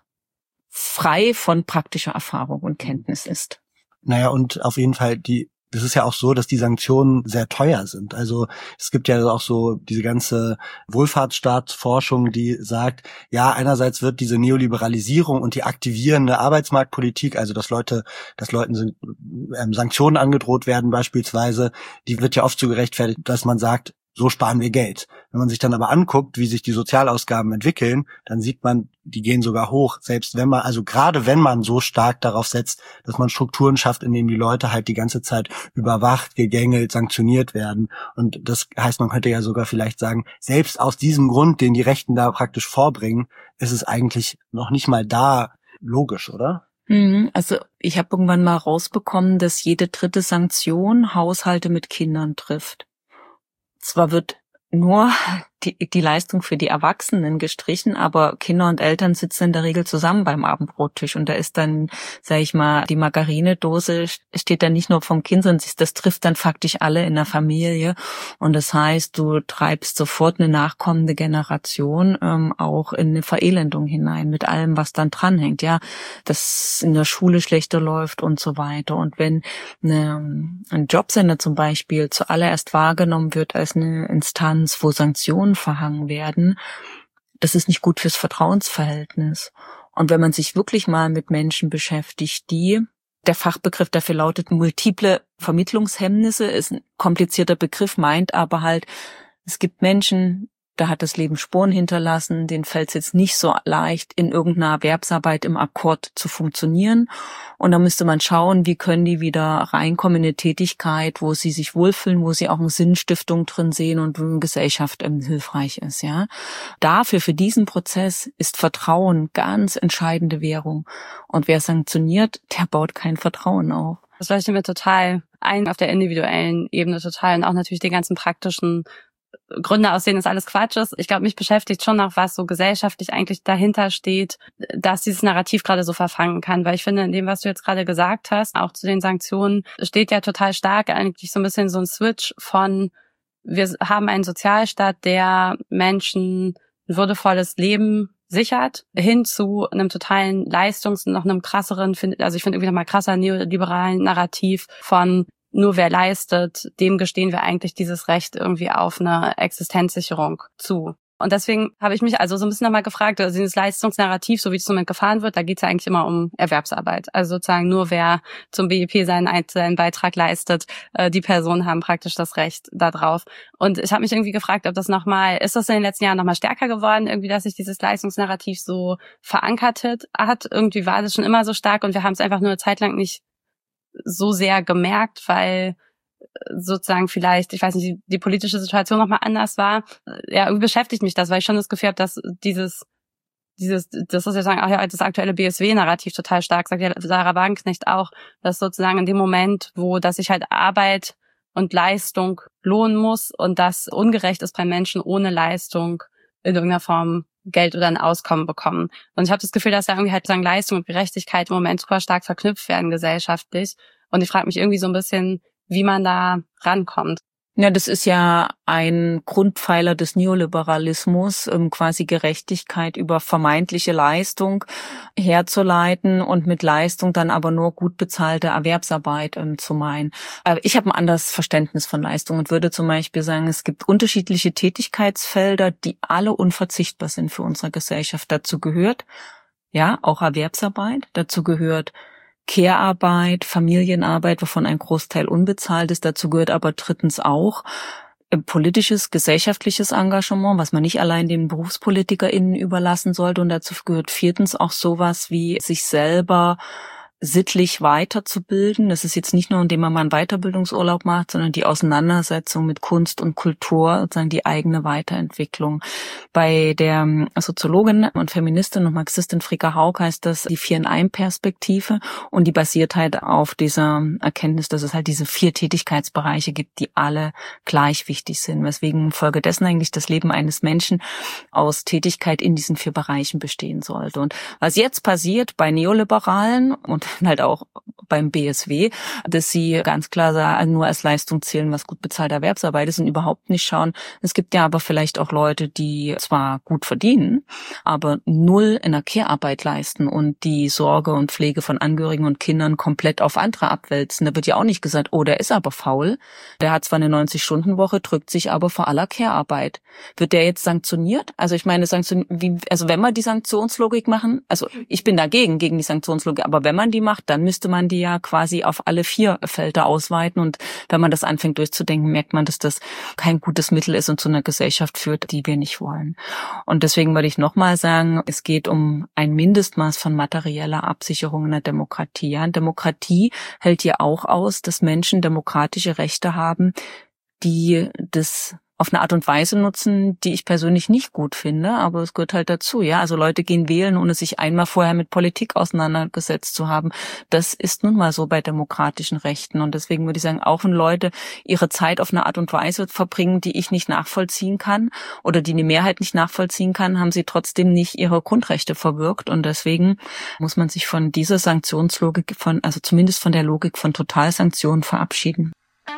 frei von praktischer Erfahrung und Kenntnis ist. Naja, und auf jeden Fall die Das ist ja auch so, dass die Sanktionen sehr teuer sind. Also es gibt ja auch so diese ganze Wohlfahrtsstaatsforschung, die sagt, ja, einerseits wird diese Neoliberalisierung und die aktivierende Arbeitsmarktpolitik, also dass Leute, dass Leuten ähm, Sanktionen angedroht werden beispielsweise, die wird ja oft so gerechtfertigt, dass man sagt, so sparen wir Geld. Wenn man sich dann aber anguckt, wie sich die Sozialausgaben entwickeln, dann sieht man, die gehen sogar hoch. Selbst wenn man, also gerade wenn man so stark darauf setzt, dass man Strukturen schafft, in denen die Leute halt die ganze Zeit überwacht, gegängelt, sanktioniert werden. Und das heißt, man könnte ja sogar vielleicht sagen, selbst aus diesem Grund, den die Rechten da praktisch vorbringen, ist es eigentlich noch nicht mal da logisch, oder? Also ich habe irgendwann mal rausbekommen, dass jede dritte Sanktion Haushalte mit Kindern trifft. Zwar wird nur die, die Leistung für die Erwachsenen gestrichen, aber Kinder und Eltern sitzen in der Regel zusammen beim Abendbrottisch und da ist dann, sag ich mal, die Margarinedose steht dann nicht nur vom Kind, sondern das trifft dann faktisch alle in der Familie und das heißt, du treibst sofort eine nachkommende Generation ähm, auch in eine Verelendung hinein mit allem, was dann dranhängt, ja, dass in der Schule schlechter läuft und so weiter und wenn eine, ein Jobcenter zum Beispiel zuallererst wahrgenommen wird als eine Instanz, wo Sanktionen verhangen werden, das ist nicht gut fürs Vertrauensverhältnis. Und wenn man sich wirklich mal mit Menschen beschäftigt, die Der Fachbegriff dafür lautet multiple Vermittlungshemmnisse, ist ein komplizierter Begriff, meint aber halt, es gibt Menschen, da hat das Leben Spuren hinterlassen, denen fällt es jetzt nicht so leicht, in irgendeiner Erwerbsarbeit im Akkord zu funktionieren. Und da müsste man schauen, wie können die wieder reinkommen in eine Tätigkeit, wo sie sich wohlfühlen, wo sie auch eine Sinnstiftung drin sehen und wo eine Gesellschaft ähm, hilfreich ist. Ja, dafür, für diesen Prozess ist Vertrauen ganz entscheidende Währung. Und wer sanktioniert, der baut kein Vertrauen auf. Das leuchtet mir total ein, auf der individuellen Ebene total und auch natürlich die ganzen praktischen Gründe, aus denen es alles Quatsch ist. Ich glaube, mich beschäftigt schon noch, was so gesellschaftlich eigentlich dahinter steht, dass dieses Narrativ gerade so verfangen kann. Weil ich finde, in dem, was du jetzt gerade gesagt hast, auch zu den Sanktionen, steht ja total stark eigentlich so ein bisschen so ein Switch von, wir haben einen Sozialstaat, der Menschen ein würdevolles Leben sichert, hin zu einem totalen Leistungs-, noch einem krasseren, also ich finde irgendwie nochmal krasser neoliberalen Narrativ von nur wer leistet, dem gestehen wir eigentlich dieses Recht irgendwie auf eine Existenzsicherung zu. Und deswegen habe ich mich also so ein bisschen nochmal gefragt, also dieses Leistungsnarrativ, so wie es im Moment gefahren wird, da geht es ja eigentlich immer um Erwerbsarbeit. Also sozusagen nur wer zum B I P seinen einzelnen Beitrag leistet, äh, die Personen haben praktisch das Recht darauf. Und ich habe mich irgendwie gefragt, ob das nochmal, ist das in den letzten Jahren nochmal stärker geworden, irgendwie, dass sich dieses Leistungsnarrativ so verankert hat? Irgendwie war das schon immer so stark und wir haben es einfach nur eine Zeit lang nicht so sehr gemerkt, weil sozusagen vielleicht, ich weiß nicht, die, die politische Situation nochmal anders war. Ja, irgendwie beschäftigt mich das, weil ich schon das Gefühl habe, dass dieses, dieses, das ist ja sagen, auch ja, das aktuelle B S W-Narrativ total stark, sagt ja Sarah Wagenknecht auch, dass sozusagen in dem Moment, wo, dass sich halt Arbeit und Leistung lohnen muss und das ungerecht ist bei Menschen ohne Leistung in irgendeiner Form Geld oder ein Auskommen bekommen. Und ich habe das Gefühl, dass da irgendwie halt sagen Leistung und Gerechtigkeit im Moment super stark verknüpft werden gesellschaftlich. Und ich frage mich irgendwie so ein bisschen, wie man da rankommt. Ja, das ist ja ein Grundpfeiler des Neoliberalismus, um quasi Gerechtigkeit über vermeintliche Leistung herzuleiten und mit Leistung dann aber nur gut bezahlte Erwerbsarbeit ähm, zu meinen. Aber ich habe ein anderes Verständnis von Leistung und würde zum Beispiel sagen, es gibt unterschiedliche Tätigkeitsfelder, die alle unverzichtbar sind für unsere Gesellschaft. Dazu gehört, ja, auch Erwerbsarbeit, dazu gehört Care-Arbeit, Familienarbeit, wovon ein Großteil unbezahlt ist. Dazu gehört aber drittens auch politisches, gesellschaftliches Engagement, was man nicht allein den BerufspolitikerInnen überlassen sollte. Und dazu gehört viertens auch sowas wie sich selber sittlich weiterzubilden. Das ist jetzt nicht nur, indem man mal einen Weiterbildungsurlaub macht, sondern die Auseinandersetzung mit Kunst und Kultur, sozusagen die eigene Weiterentwicklung. Bei der Soziologin und Feministin und Marxistin Fricka Haug heißt das die Vier-in-Ein-Perspektive und die basiert halt auf dieser Erkenntnis, dass es halt diese vier Tätigkeitsbereiche gibt, die alle gleich wichtig sind, weswegen folgedessen eigentlich das Leben eines Menschen aus Tätigkeit in diesen vier Bereichen bestehen sollte. Und was jetzt passiert bei Neoliberalen und halt auch beim B S W, dass sie ganz klar sagen, nur als Leistung zählen, was gut bezahlte Erwerbsarbeit ist und überhaupt nicht schauen. Es gibt ja aber vielleicht auch Leute, die zwar gut verdienen, aber null in der Care-Arbeit leisten und die Sorge und Pflege von Angehörigen und Kindern komplett auf andere abwälzen. Da wird ja auch nicht gesagt, oh, der ist aber faul. Der hat zwar eine neunzig-Stunden-Woche, drückt sich aber vor aller Care-Arbeit. Wird der jetzt sanktioniert? Also ich meine, Sanktion, wie, also wenn wir die Sanktionslogik machen, also ich bin dagegen, gegen die Sanktionslogik, aber wenn man die macht, dann müsste man die ja quasi auf alle vier Felder ausweiten. Und wenn man das anfängt durchzudenken, merkt man, dass das kein gutes Mittel ist und zu einer Gesellschaft führt, die wir nicht wollen. Und deswegen würde ich nochmal sagen, es geht um ein Mindestmaß von materieller Absicherung in der Demokratie. Ja, Demokratie hält ja auch aus, dass Menschen demokratische Rechte haben, die das auf eine Art und Weise nutzen, die ich persönlich nicht gut finde, aber es gehört halt dazu, ja. Also Leute gehen wählen, ohne sich einmal vorher mit Politik auseinandergesetzt zu haben. Das ist nun mal so bei demokratischen Rechten und deswegen würde ich sagen, auch wenn Leute ihre Zeit auf eine Art und Weise verbringen, die ich nicht nachvollziehen kann oder die eine Mehrheit nicht nachvollziehen kann, haben sie trotzdem nicht ihre Grundrechte verwirkt und deswegen muss man sich von dieser Sanktionslogik von, also zumindest von der Logik von Totalsanktionen verabschieden.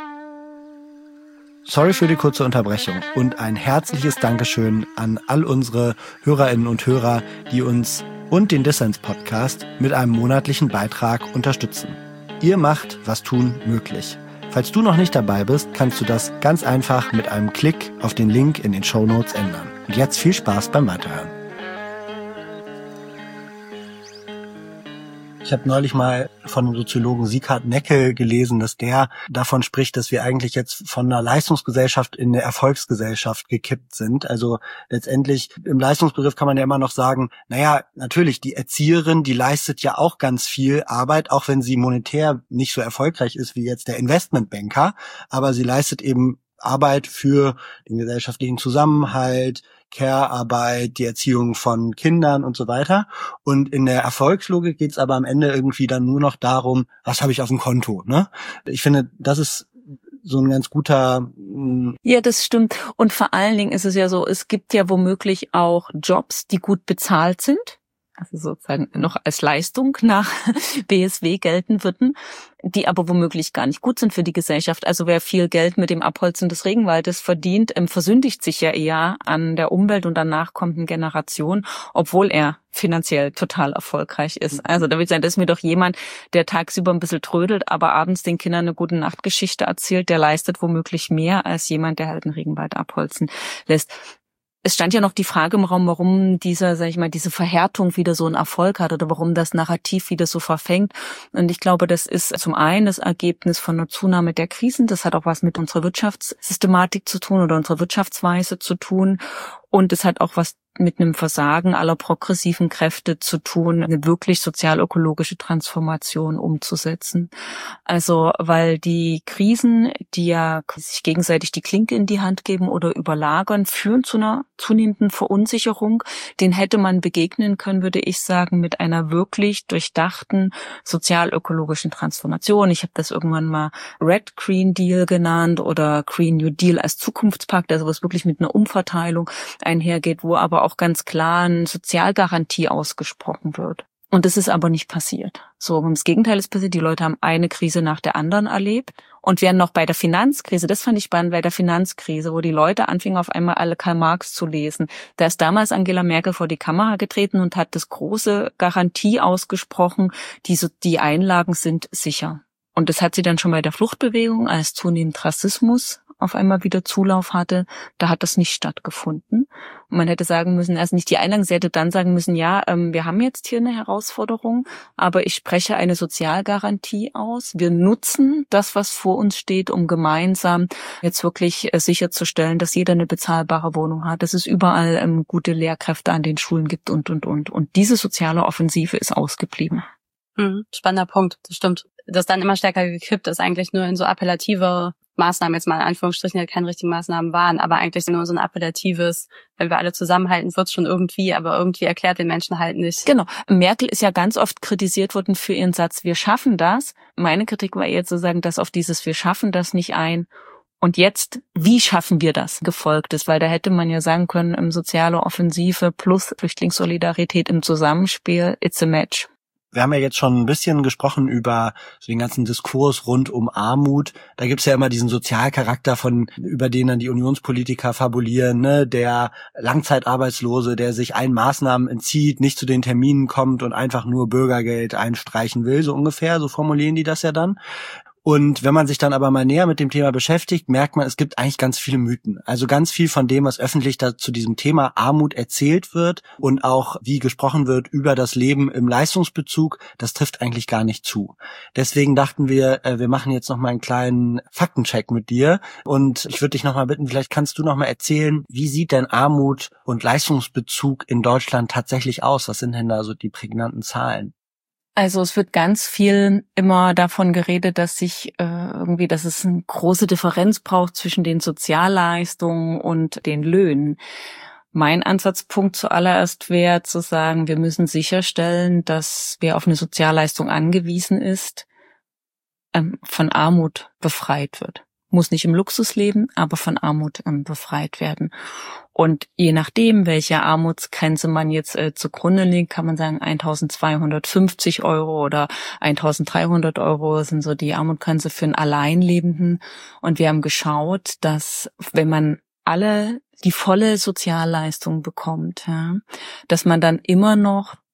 Sorry für die kurze Unterbrechung und ein herzliches Dankeschön an all unsere Hörerinnen und Hörer, die uns und den Dissens-Podcast mit einem monatlichen Beitrag unterstützen. Ihr macht Was tun möglich. Falls du noch nicht dabei bist, kannst du das ganz einfach mit einem Klick auf den Link in den Shownotes ändern. Und jetzt viel Spaß beim Weiterhören. Ich habe neulich mal von dem Soziologen Sieghard Neckel gelesen, dass der davon spricht, dass wir eigentlich jetzt von einer Leistungsgesellschaft in eine Erfolgsgesellschaft gekippt sind. Also letztendlich im Leistungsbegriff kann man ja immer noch sagen, naja, natürlich, die Erzieherin, die leistet ja auch ganz viel Arbeit, auch wenn sie monetär nicht so erfolgreich ist wie jetzt der Investmentbanker, aber sie leistet eben Arbeit für den gesellschaftlichen Zusammenhalt, Care-Arbeit, die Erziehung von Kindern und so weiter. Und in der Erfolgslogik geht es aber am Ende irgendwie dann nur noch darum, was habe ich auf dem Konto, ne? Ich finde, das ist so ein ganz guter... Ja, das stimmt. Und vor allen Dingen ist es ja so, es gibt ja womöglich auch Jobs, die gut bezahlt sind, also sozusagen noch als Leistung nach B S W gelten würden, die aber womöglich gar nicht gut sind für die Gesellschaft. Also wer viel Geld mit dem Abholzen des Regenwaldes verdient, ähm, versündigt sich ja eher an der Umwelt und der nachkommenden Generation, obwohl er finanziell total erfolgreich ist. Also da würde ich sagen, das ist mir doch jemand, der tagsüber ein bisschen trödelt, aber abends den Kindern eine gute Nachtgeschichte erzählt, der leistet womöglich mehr als jemand, der halt den Regenwald abholzen lässt. Es stand ja noch die Frage im Raum, warum dieser, sag ich mal, diese Verhärtung wieder so einen Erfolg hat oder warum das Narrativ wieder so verfängt. Und ich glaube, das ist zum einen das Ergebnis von einer Zunahme der Krisen. Das hat auch was mit unserer Wirtschaftssystematik zu tun oder unserer Wirtschaftsweise zu tun. Und es hat auch was mit einem Versagen aller progressiven Kräfte zu tun, eine wirklich sozial-ökologische Transformation umzusetzen. Also, weil die Krisen, die ja sich gegenseitig die Klinke in die Hand geben oder überlagern, führen zu einer zunehmenden Verunsicherung. Den hätte man begegnen können, würde ich sagen, mit einer wirklich durchdachten sozial-ökologischen Transformation. Ich habe das irgendwann mal Red Green Deal genannt oder Green New Deal als Zukunftspakt, also was wirklich mit einer Umverteilung einhergeht, wo aber auch ganz klar eine Sozialgarantie ausgesprochen wird. Und das ist aber nicht passiert. So, das Gegenteil ist passiert. Die Leute haben eine Krise nach der anderen erlebt und werden noch bei der Finanzkrise, das fand ich spannend, bei der Finanzkrise, wo die Leute anfingen auf einmal alle Karl Marx zu lesen. Da ist damals Angela Merkel vor die Kamera getreten und hat das große Garantie ausgesprochen, die, so, die Einlagen sind sicher. Und das hat sie dann schon bei der Fluchtbewegung, als zunehmend Rassismus auf einmal wieder Zulauf hatte, da hat das nicht stattgefunden. Und man hätte sagen müssen, also nicht die Einlagen, sie hätte dann sagen müssen, ja, ähm, wir haben jetzt hier eine Herausforderung, aber ich spreche eine Sozialgarantie aus. Wir nutzen das, was vor uns steht, um gemeinsam jetzt wirklich äh, sicherzustellen, dass jeder eine bezahlbare Wohnung hat, dass es überall ähm, gute Lehrkräfte an den Schulen gibt und, und, und. Und diese soziale Offensive ist ausgeblieben. Mhm, spannender Punkt, das stimmt. Das dann immer stärker gekippt ist, eigentlich nur in so appellative Maßnahmen, jetzt mal in Anführungsstrichen, die keine richtigen Maßnahmen waren, aber eigentlich nur so ein appellatives, wenn wir alle zusammenhalten, wird's schon irgendwie, aber irgendwie erklärt den Menschen halt nicht. Genau. Merkel ist ja ganz oft kritisiert worden für ihren Satz, wir schaffen das. Meine Kritik war eher zu sagen, dass auf dieses wir schaffen das nicht ein und jetzt, wie schaffen wir das, gefolgt ist, weil da hätte man ja sagen können, im soziale Offensive plus Flüchtlingssolidarität im Zusammenspiel, it's a match. Wir haben ja jetzt schon ein bisschen gesprochen über den ganzen Diskurs rund um Armut. Da gibt's ja immer diesen Sozialcharakter, von über den dann die Unionspolitiker fabulieren, ne? Der Langzeitarbeitslose, der sich allen Maßnahmen entzieht, nicht zu den Terminen kommt und einfach nur Bürgergeld einstreichen will, so ungefähr, so formulieren die das ja dann. Und wenn man sich dann aber mal näher mit dem Thema beschäftigt, merkt man, es gibt eigentlich ganz viele Mythen. Also ganz viel von dem, was öffentlich da zu diesem Thema Armut erzählt wird und auch wie gesprochen wird über das Leben im Leistungsbezug, das trifft eigentlich gar nicht zu. Deswegen dachten wir, wir machen jetzt noch mal einen kleinen Faktencheck mit dir. Und ich würde dich noch mal bitten, vielleicht kannst du noch mal erzählen, wie sieht denn Armut und Leistungsbezug in Deutschland tatsächlich aus? Was sind denn da so die prägnanten Zahlen? Also es wird ganz viel immer davon geredet, dass sich äh, irgendwie, dass es eine große Differenz braucht zwischen den Sozialleistungen und den Löhnen. Mein Ansatzpunkt zuallererst wäre zu sagen, wir müssen sicherstellen, dass wer auf eine Sozialleistung angewiesen ist, ähm, von Armut befreit wird. Muss nicht im Luxus leben, aber von Armut ähm, befreit werden. Und je nachdem, welche Armutsgrenze man jetzt äh, zugrunde legt, kann man sagen, eintausendzweihundertfünfzig Euro oder eintausenddreihundert Euro sind so die Armutsgrenze für einen Alleinlebenden. Und wir haben geschaut, dass wenn man alle die volle Sozialleistung bekommt, ja, dass man dann immer noch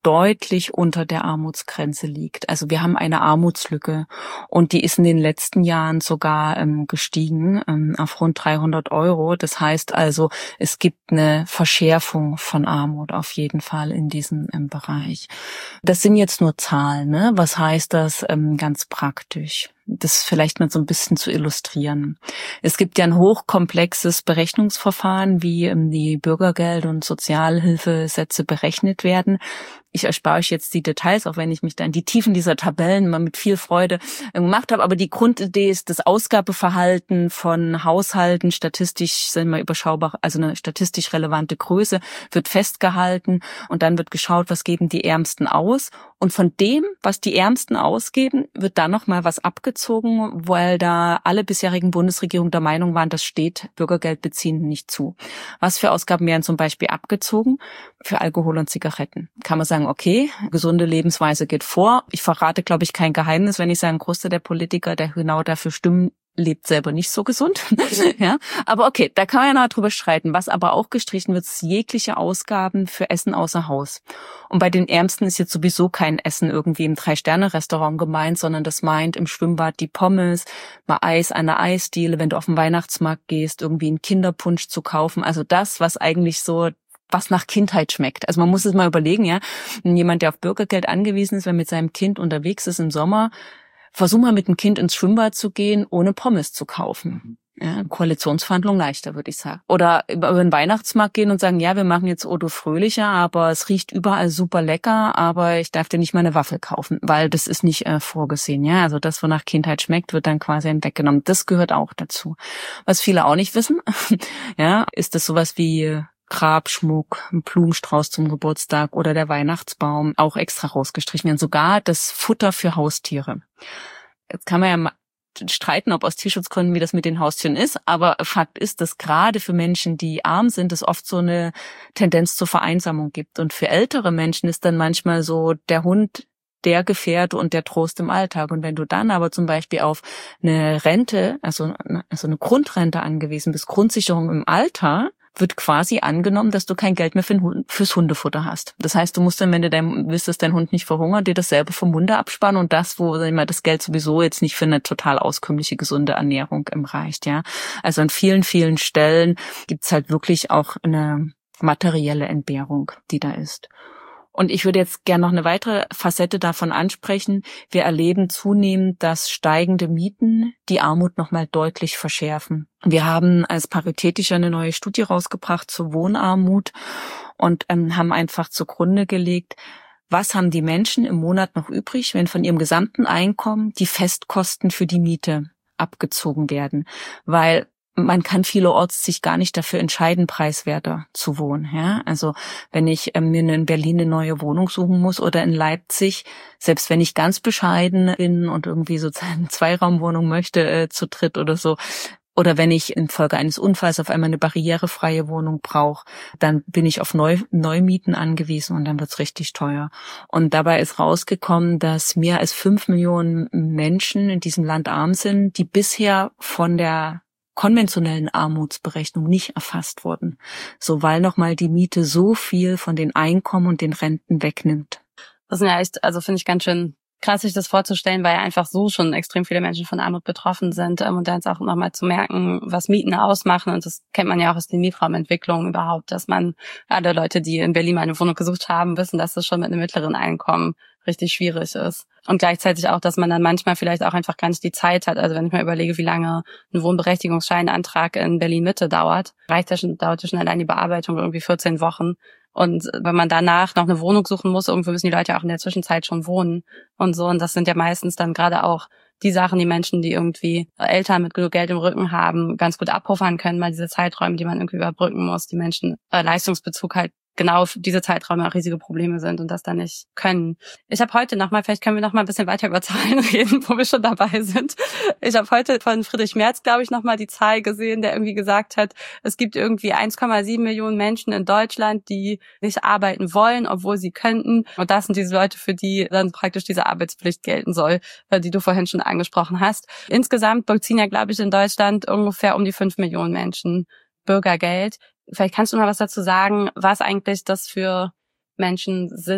deutlich unter der Armutsgrenze liegt. Also wir haben eine Armutslücke und die ist in den letzten Jahren sogar ähm, gestiegen ähm, auf rund dreihundert Euro. Das heißt also, es gibt eine Verschärfung von Armut auf jeden Fall in diesem ähm, Bereich. Das sind jetzt nur Zahlen, ne? Was heißt das ähm, ganz praktisch? Das vielleicht mal so ein bisschen zu illustrieren. Es gibt ja ein hochkomplexes Berechnungsverfahren, wie ähm, die Bürgergeld- und Sozialhilfesätze berechnet werden. Ich erspare euch jetzt die Details, auch wenn ich mich da in die Tiefen dieser Tabellen mal mit viel Freude gemacht habe. Aber die Grundidee ist, das Ausgabeverhalten von Haushalten statistisch, sind wir überschaubar, also eine statistisch relevante Größe, wird festgehalten und dann wird geschaut, was geben die Ärmsten aus. Und von dem, was die Ärmsten ausgeben, wird dann nochmal was abgezogen, weil da alle bisherigen Bundesregierungen der Meinung waren, das steht Bürgergeldbeziehenden nicht zu. Was für Ausgaben werden zum Beispiel abgezogen? Für Alkohol und Zigaretten. Kann man sagen, okay, gesunde Lebensweise geht vor. Ich verrate, glaube ich, kein Geheimnis, wenn ich sage, ein Großteil der Politiker, der genau dafür stimmen, lebt selber nicht so gesund. Ja, aber okay, da kann man ja noch drüber streiten. Was aber auch gestrichen wird, ist jegliche Ausgaben für Essen außer Haus. Und bei den Ärmsten ist jetzt sowieso kein Essen irgendwie im Drei-Sterne-Restaurant gemeint, sondern das meint im Schwimmbad die Pommes, mal Eis an der Eisdiele, wenn du auf den Weihnachtsmarkt gehst, irgendwie einen Kinderpunsch zu kaufen. Also das, was eigentlich so was nach Kindheit schmeckt. Also man muss es mal überlegen, ja. Jemand, der auf Bürgergeld angewiesen ist, wenn mit seinem Kind unterwegs ist im Sommer, versuch mal mit dem Kind ins Schwimmbad zu gehen, ohne Pommes zu kaufen. Ja, Koalitionsverhandlung leichter, würde ich sagen. Oder über den Weihnachtsmarkt gehen und sagen, ja, wir machen jetzt Odo fröhlicher, aber es riecht überall super lecker, aber ich darf dir nicht mal eine Waffel kaufen, weil das ist nicht äh, vorgesehen. Ja, also das, wonach Kindheit schmeckt, wird dann quasi weggenommen. Das gehört auch dazu. Was viele auch nicht wissen, ja, ist das sowas wie Grabschmuck, ein Blumenstrauß zum Geburtstag oder der Weihnachtsbaum auch extra rausgestrichen werden. Sogar das Futter für Haustiere. Jetzt kann man ja mal streiten, ob aus Tierschutzgründen, wie das mit den Haustieren ist, aber Fakt ist, dass gerade für Menschen, die arm sind, es oft so eine Tendenz zur Vereinsamung gibt. Und für ältere Menschen ist dann manchmal so der Hund der Gefährte und der Trost im Alltag. Und wenn du dann aber zum Beispiel auf eine Rente, also, also eine Grundrente angewiesen bist, Grundsicherung im Alter, wird quasi angenommen, dass du kein Geld mehr für Hund, fürs Hundefutter hast. Das heißt, du musst dann, wenn du dein, willst, dass dein Hund nicht verhungert, dir dasselbe vom Munde absparen und das, wo immer das Geld sowieso jetzt nicht für eine total auskömmliche, gesunde Ernährung ähm, reicht, ja. Also an vielen, vielen Stellen gibt's halt wirklich auch eine materielle Entbehrung, die da ist. Und ich würde jetzt gerne noch eine weitere Facette davon ansprechen. Wir erleben zunehmend, dass steigende Mieten die Armut nochmal deutlich verschärfen. Wir haben als Paritätischer eine neue Studie rausgebracht zur Wohnarmut und ähm, haben einfach zugrunde gelegt, was haben die Menschen im Monat noch übrig, wenn von ihrem gesamten Einkommen die Festkosten für die Miete abgezogen werden. Weil man kann vielerorts sich gar nicht dafür entscheiden, preiswerter zu wohnen. Ja, also wenn ich ähm, mir in Berlin eine neue Wohnung suchen muss oder in Leipzig, selbst wenn ich ganz bescheiden bin und irgendwie sozusagen eine Zweiraumwohnung möchte, äh, zu dritt oder so, oder wenn ich infolge eines Unfalls auf einmal eine barrierefreie Wohnung brauche, dann bin ich auf Neu Neumieten angewiesen und dann wird's richtig teuer. Und dabei ist rausgekommen, dass mehr als fünf Millionen Menschen in diesem Land arm sind, die bisher von der konventionellen Armutsberechnung nicht erfasst wurden. So, weil nochmal die Miete so viel von den Einkommen und den Renten wegnimmt. Das ist ja echt, also finde ich ganz schön krass, sich das vorzustellen, weil ja einfach so schon extrem viele Menschen von Armut betroffen sind. Und dann jetzt auch nochmal zu merken, was Mieten ausmachen. Und das kennt man ja auch aus den Mietraumentwicklungen überhaupt, dass man, alle Leute, die in Berlin mal eine Wohnung gesucht haben, wissen, dass das schon mit einem mittleren Einkommen richtig schwierig ist. Und gleichzeitig auch, dass man dann manchmal vielleicht auch einfach gar nicht die Zeit hat. Also wenn ich mir überlege, wie lange ein Wohnberechtigungsscheinantrag in Berlin-Mitte dauert, reicht ja schon, dauert ja schon allein die Bearbeitung irgendwie vierzehn Wochen. Und wenn man danach noch eine Wohnung suchen muss, irgendwo müssen die Leute ja auch in der Zwischenzeit schon wohnen und so. Und das sind ja meistens dann gerade auch die Sachen, die Menschen, die irgendwie Eltern mit genug Geld im Rücken haben, ganz gut abpuffern können, mal diese Zeiträume, die man irgendwie überbrücken muss, die Menschen äh, Leistungsbezug halt genau für diese Zeiträume auch riesige Probleme sind und das dann nicht können. Ich habe heute nochmal, vielleicht können wir noch mal ein bisschen weiter über Zahlen reden, wo wir schon dabei sind. Ich habe heute von Friedrich Merz, glaube ich, nochmal die Zahl gesehen, der irgendwie gesagt hat, es gibt irgendwie eins Komma sieben Millionen Menschen in Deutschland, die nicht arbeiten wollen, obwohl sie könnten. Und das sind diese Leute, für die dann praktisch diese Arbeitspflicht gelten soll, die du vorhin schon angesprochen hast. Insgesamt beziehen ja, glaube ich, in Deutschland ungefähr um die fünf Millionen Menschen Bürgergeld. Vielleicht kannst du mal was dazu sagen, was eigentlich das für Menschen sind.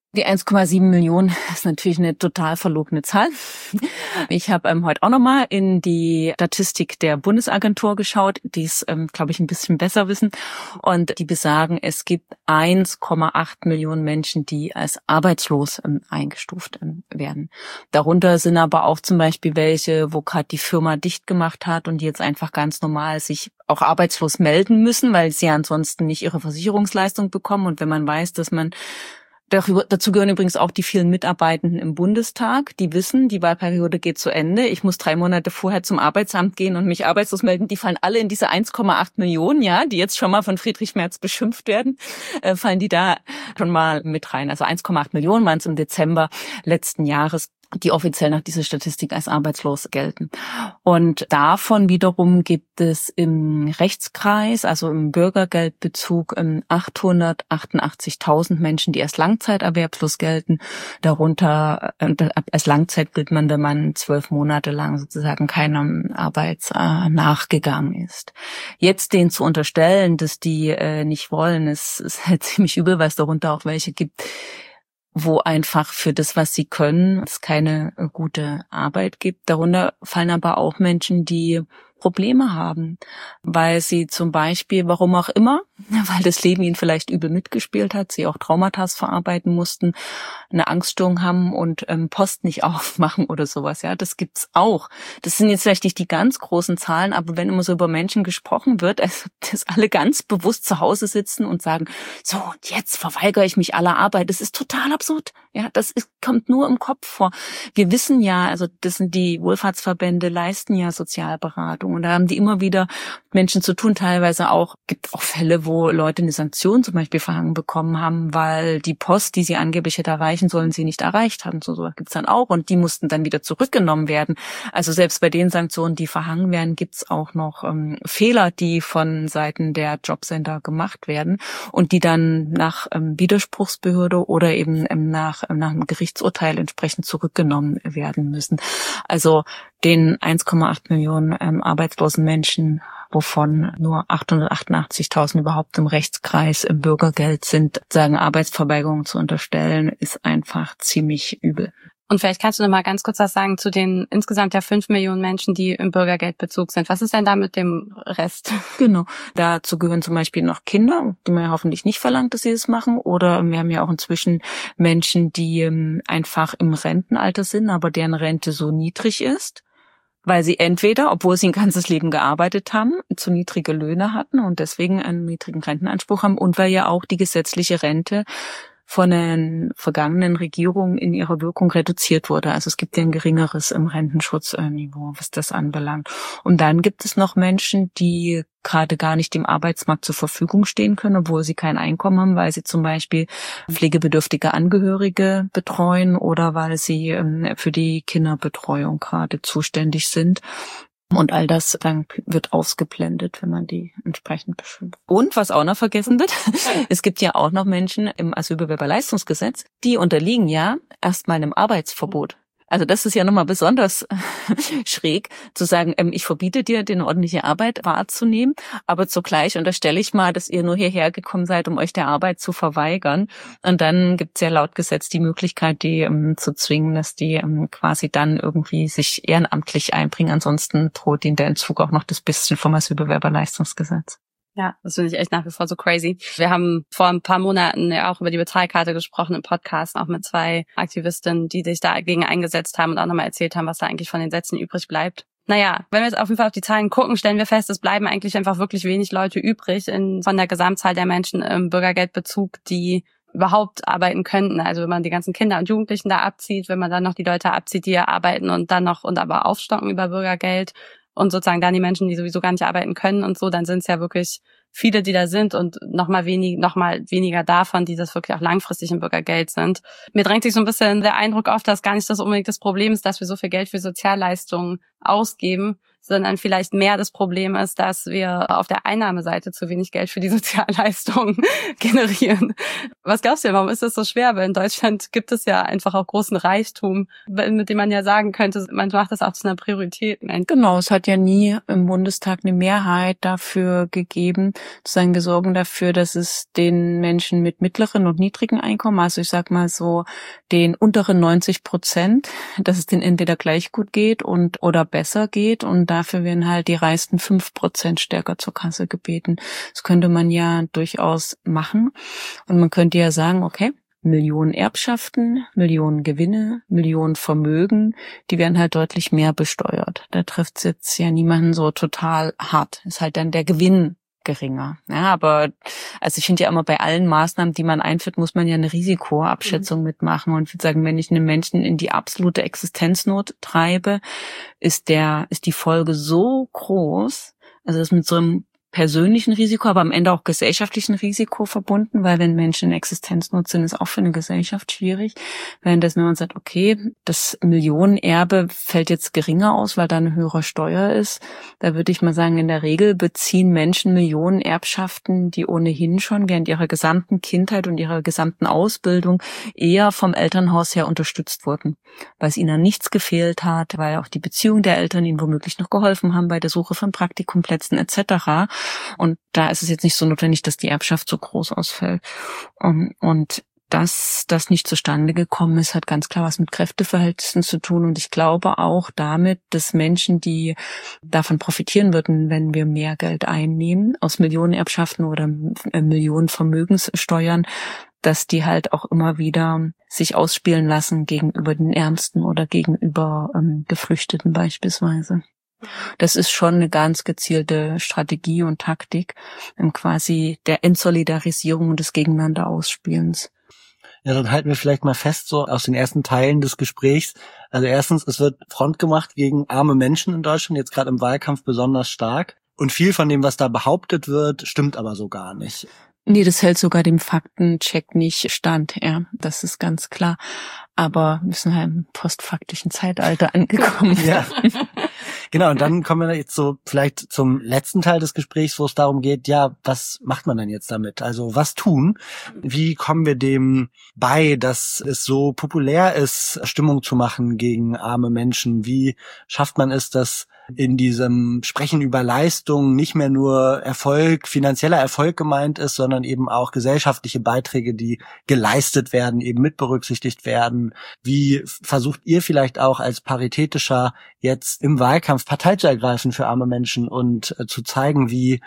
Die eins Komma sieben Millionen ist natürlich eine total verlogene Zahl. Ich habe ähm, heute auch nochmal in die Statistik der Bundesagentur geschaut, die es, ähm, glaube ich, ein bisschen besser wissen. Und die besagen, es gibt eins Komma acht Millionen Menschen, die als arbeitslos ähm, eingestuft ähm, werden. Darunter sind aber auch zum Beispiel welche, wo gerade die Firma dicht gemacht hat und die jetzt einfach ganz normal sich auch arbeitslos melden müssen, weil sie ansonsten nicht ihre Versicherungsleistung bekommen. Und wenn man weiß, dass man Darüber, dazu gehören übrigens auch die vielen Mitarbeitenden im Bundestag, die wissen, die Wahlperiode geht zu Ende. Ich muss drei Monate vorher zum Arbeitsamt gehen und mich arbeitslos melden. Die fallen alle in diese eins Komma acht Millionen, ja, die jetzt schon mal von Friedrich Merz beschimpft werden, äh, fallen die da schon mal mit rein. Also eins Komma acht Millionen waren es im Dezember letzten Jahres, die offiziell nach dieser Statistik als arbeitslos gelten. Und davon wiederum gibt es im Rechtskreis, also im Bürgergeldbezug, achthundertachtundachtzigtausend Menschen, die als langzeiterwerbslos gelten. Darunter, als Langzeit gilt man, wenn man zwölf Monate lang sozusagen keinem Arbeits äh, nachgegangen ist. Jetzt denen zu unterstellen, dass die äh, nicht wollen, ist, ist halt ziemlich übel, weil es darunter auch welche gibt, wo einfach für das, was sie können, es keine gute Arbeit gibt. Darunter fallen aber auch Menschen, die Probleme haben, weil sie zum Beispiel, warum auch immer, weil das Leben ihnen vielleicht übel mitgespielt hat, sie auch Traumata verarbeiten mussten, eine Angststörung haben und ähm, Post nicht aufmachen oder sowas. Ja, das gibt's auch. Das sind jetzt vielleicht nicht die ganz großen Zahlen, aber wenn immer so über Menschen gesprochen wird, also dass alle ganz bewusst zu Hause sitzen und sagen, so, und jetzt verweigere ich mich aller Arbeit. Das ist total absurd. Ja, das ist, kommt nur im Kopf vor. Wir wissen ja, also das sind die Wohlfahrtsverbände, leisten ja Sozialberatung. Und da haben die immer wieder Menschen zu tun, teilweise auch, gibt auch Fälle, wo Leute eine Sanktion zum Beispiel verhangen bekommen haben, weil die Post, die sie angeblich hätte erreichen sollen, sie nicht erreicht haben. So, so gibt's dann auch. Und die mussten dann wieder zurückgenommen werden. Also selbst bei den Sanktionen, die verhangen werden, gibt's auch noch ähm, Fehler, die von Seiten der Jobcenter gemacht werden und die dann nach ähm, Widerspruchsbehörde oder eben ähm, nach, ähm, nach einem Gerichtsurteil entsprechend zurückgenommen werden müssen. Also den eins Komma acht Millionen ähm, arbeitslosen Menschen, wovon nur achthundertachtundachtzigtausend überhaupt im Rechtskreis im Bürgergeld sind, sagen Arbeitsverweigerung zu unterstellen, ist einfach ziemlich übel. Und vielleicht kannst du noch mal ganz kurz was sagen zu den insgesamt ja fünf Millionen Menschen, die im Bürgergeldbezug sind. Was ist denn da mit dem Rest? Genau. Dazu gehören zum Beispiel noch Kinder, die man ja hoffentlich nicht verlangt, dass sie das machen. Oder wir haben ja auch inzwischen Menschen, die ähm, einfach im Rentenalter sind, aber deren Rente so niedrig ist, weil sie entweder, obwohl sie ein ganzes Leben gearbeitet haben, zu niedrige Löhne hatten und deswegen einen niedrigen Rentenanspruch haben und weil ja auch die gesetzliche Rente von den vergangenen Regierungen in ihrer Wirkung reduziert wurde. Also es gibt ja ein geringeres im Rentenschutzniveau, was das anbelangt. Und dann gibt es noch Menschen, die gerade gar nicht dem Arbeitsmarkt zur Verfügung stehen können, obwohl sie kein Einkommen haben, weil sie zum Beispiel pflegebedürftige Angehörige betreuen oder weil sie für die Kinderbetreuung gerade zuständig sind. Und all das dann wird ausgeblendet, wenn man die entsprechend beschimpft. Und was auch noch vergessen wird, es gibt ja auch noch Menschen im Asylbewerberleistungsgesetz, die unterliegen ja erstmal einem Arbeitsverbot. Also das ist ja nochmal besonders schräg, zu sagen, ähm, ich verbiete dir, eine ordentliche Arbeit wahrzunehmen, aber zugleich unterstelle ich mal, dass ihr nur hierher gekommen seid, um euch der Arbeit zu verweigern. Und dann gibt es ja laut Gesetz die Möglichkeit, die ähm, zu zwingen, dass die ähm, quasi dann irgendwie sich ehrenamtlich einbringen. Ansonsten droht ihnen der Entzug auch noch das bisschen vom Asylbewerberleistungsgesetz. Ja, das finde ich echt nach wie vor so crazy. Wir haben vor ein paar Monaten ja auch über die Bezahlkarte gesprochen im Podcast, auch mit zwei Aktivistinnen, die sich dagegen eingesetzt haben und auch nochmal erzählt haben, was da eigentlich von den Sätzen übrig bleibt. Naja, wenn wir jetzt auf jeden Fall auf die Zahlen gucken, stellen wir fest, es bleiben eigentlich einfach wirklich wenig Leute übrig in, von der Gesamtzahl der Menschen im Bürgergeldbezug, die überhaupt arbeiten könnten. Also wenn man die ganzen Kinder und Jugendlichen da abzieht, wenn man dann noch die Leute abzieht, die arbeiten und dann noch und aber aufstocken über Bürgergeld und sozusagen dann die Menschen, die sowieso gar nicht arbeiten können und so, dann sind es ja wirklich viele, die da sind und noch mal wenig, noch mal weniger davon, die das wirklich auch langfristig im Bürgergeld sind. Mir drängt sich so ein bisschen der Eindruck auf, dass gar nicht das unbedingt das Problem ist, dass wir so viel Geld für Sozialleistungen ausgeben, sondern vielleicht mehr das Problem ist, dass wir auf der Einnahmeseite zu wenig Geld für die Sozialleistungen generieren. Was glaubst du, warum ist das so schwer? Weil in Deutschland gibt es ja einfach auch großen Reichtum, mit dem man ja sagen könnte, man macht das auch zu einer Priorität. Genau, es hat ja nie im Bundestag eine Mehrheit dafür gegeben, zu sagen, wir sorgen dafür, dass es den Menschen mit mittleren und niedrigen Einkommen, also ich sag mal so den unteren neunzig Prozent, dass es denen entweder gleich gut geht und oder besser geht, und dafür werden halt die reichsten fünf Prozent stärker zur Kasse gebeten. Das könnte man ja durchaus machen. Und man könnte ja sagen, okay, Millionen Erbschaften, Millionen Gewinne, Millionen Vermögen, die werden halt deutlich mehr besteuert. Da trifft es jetzt ja niemanden so total hart. Ist halt dann der Gewinn geringer. Ja, aber also ich finde ja immer, bei allen Maßnahmen, die man einführt, muss man ja eine Risikoabschätzung mhm. mitmachen. Und ich würde sagen, wenn ich einen Menschen in die absolute Existenznot treibe, ist der, ist die Folge so groß, also das mit so einem persönlichen Risiko, aber am Ende auch gesellschaftlichen Risiko verbunden, weil wenn Menschen in Existenznot sind, ist auch für eine Gesellschaft schwierig. Während das, wenn man sagt, okay, das Millionenerbe fällt jetzt geringer aus, weil da eine höhere Steuer ist, da würde ich mal sagen, in der Regel beziehen Menschen Millionenerbschaften, die ohnehin schon während ihrer gesamten Kindheit und ihrer gesamten Ausbildung eher vom Elternhaus her unterstützt wurden, weil es ihnen nichts gefehlt hat, weil auch die Beziehung der Eltern ihnen womöglich noch geholfen haben bei der Suche von Praktikumplätzen et cetera. Und da ist es jetzt nicht so notwendig, dass die Erbschaft so groß ausfällt. Und dass das nicht zustande gekommen ist, hat ganz klar was mit Kräfteverhältnissen zu tun. Und ich glaube auch damit, dass Menschen, die davon profitieren würden, wenn wir mehr Geld einnehmen aus Millionenerbschaften oder Millionen Vermögenssteuern, dass die halt auch immer wieder sich ausspielen lassen gegenüber den Ärmsten oder gegenüber ähm, Geflüchteten beispielsweise. Das ist schon eine ganz gezielte Strategie und Taktik, um quasi der Entsolidarisierung und des Gegeneinander-Ausspielens. Ja, dann halten wir vielleicht mal fest, so aus den ersten Teilen des Gesprächs. Also erstens, es wird Front gemacht gegen arme Menschen in Deutschland, jetzt gerade im Wahlkampf besonders stark. Und viel von dem, was da behauptet wird, stimmt aber so gar nicht. Nee, das hält sogar dem Faktencheck nicht stand, ja, das ist ganz klar. Aber wir sind halt im postfaktischen Zeitalter angekommen. Ja. Genau, und dann kommen wir jetzt so vielleicht zum letzten Teil des Gesprächs, wo es darum geht, ja, was macht man denn jetzt damit? Also was tun? Wie kommen wir dem bei, dass es so populär ist, Stimmung zu machen gegen arme Menschen? Wie schafft man es, dass in diesem Sprechen über Leistung nicht mehr nur Erfolg, finanzieller Erfolg gemeint ist, sondern eben auch gesellschaftliche Beiträge, die geleistet werden, eben mit berücksichtigt werden? Wie versucht ihr vielleicht auch als Paritätischer jetzt im Wahlkampf Partei zu ergreifen für arme Menschen und äh, zu zeigen, wie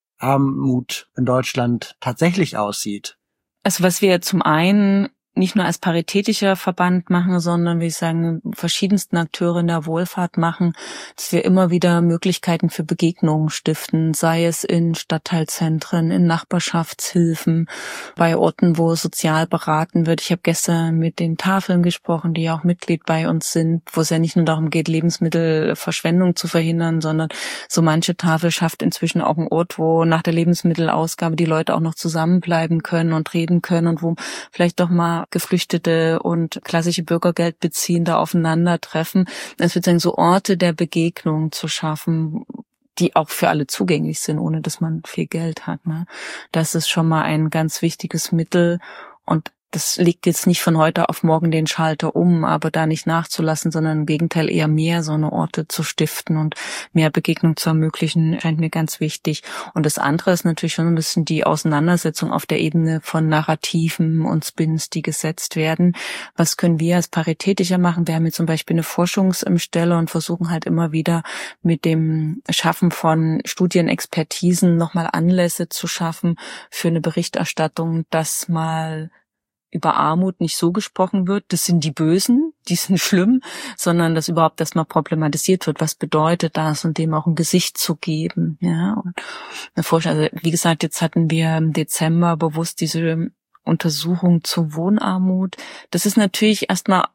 Armut in Deutschland tatsächlich aussieht? Also was wir zum einen nicht nur als paritätischer Verband machen, sondern, wie ich sagen, verschiedensten Akteure in der Wohlfahrt machen, dass wir immer wieder Möglichkeiten für Begegnungen stiften, sei es in Stadtteilzentren, in Nachbarschaftshilfen, bei Orten, wo sozial beraten wird. Ich habe gestern mit den Tafeln gesprochen, die ja auch Mitglied bei uns sind, wo es ja nicht nur darum geht, Lebensmittelverschwendung zu verhindern, sondern so manche Tafel schafft inzwischen auch einen Ort, wo nach der Lebensmittelausgabe die Leute auch noch zusammenbleiben können und reden können und wo vielleicht doch mal Geflüchtete und klassische Bürgergeldbeziehende aufeinandertreffen. Es wird sagen, so Orte der Begegnung zu schaffen, die auch für alle zugänglich sind, ohne dass man viel Geld hat. Ne? Das ist schon mal ein ganz wichtiges Mittel, und das legt jetzt nicht von heute auf morgen den Schalter um, aber da nicht nachzulassen, sondern im Gegenteil eher mehr so eine Orte zu stiften und mehr Begegnung zu ermöglichen, scheint mir ganz wichtig. Und das andere ist natürlich schon ein bisschen die Auseinandersetzung auf der Ebene von Narrativen und Spins, die gesetzt werden. Was können wir als Paritätischer machen? Wir haben jetzt zum Beispiel eine Forschungsstelle und versuchen halt immer wieder mit dem Schaffen von Studienexpertisen nochmal Anlässe zu schaffen für eine Berichterstattung, dass mal über Armut nicht so gesprochen wird, das sind die Bösen, die sind schlimm, sondern dass überhaupt erstmal problematisiert wird, was bedeutet das, und dem auch ein Gesicht zu geben. Ja, und eine Forschung, also wie gesagt, jetzt hatten wir im Dezember bewusst diese Untersuchung zur Wohnarmut. Das ist natürlich erstmal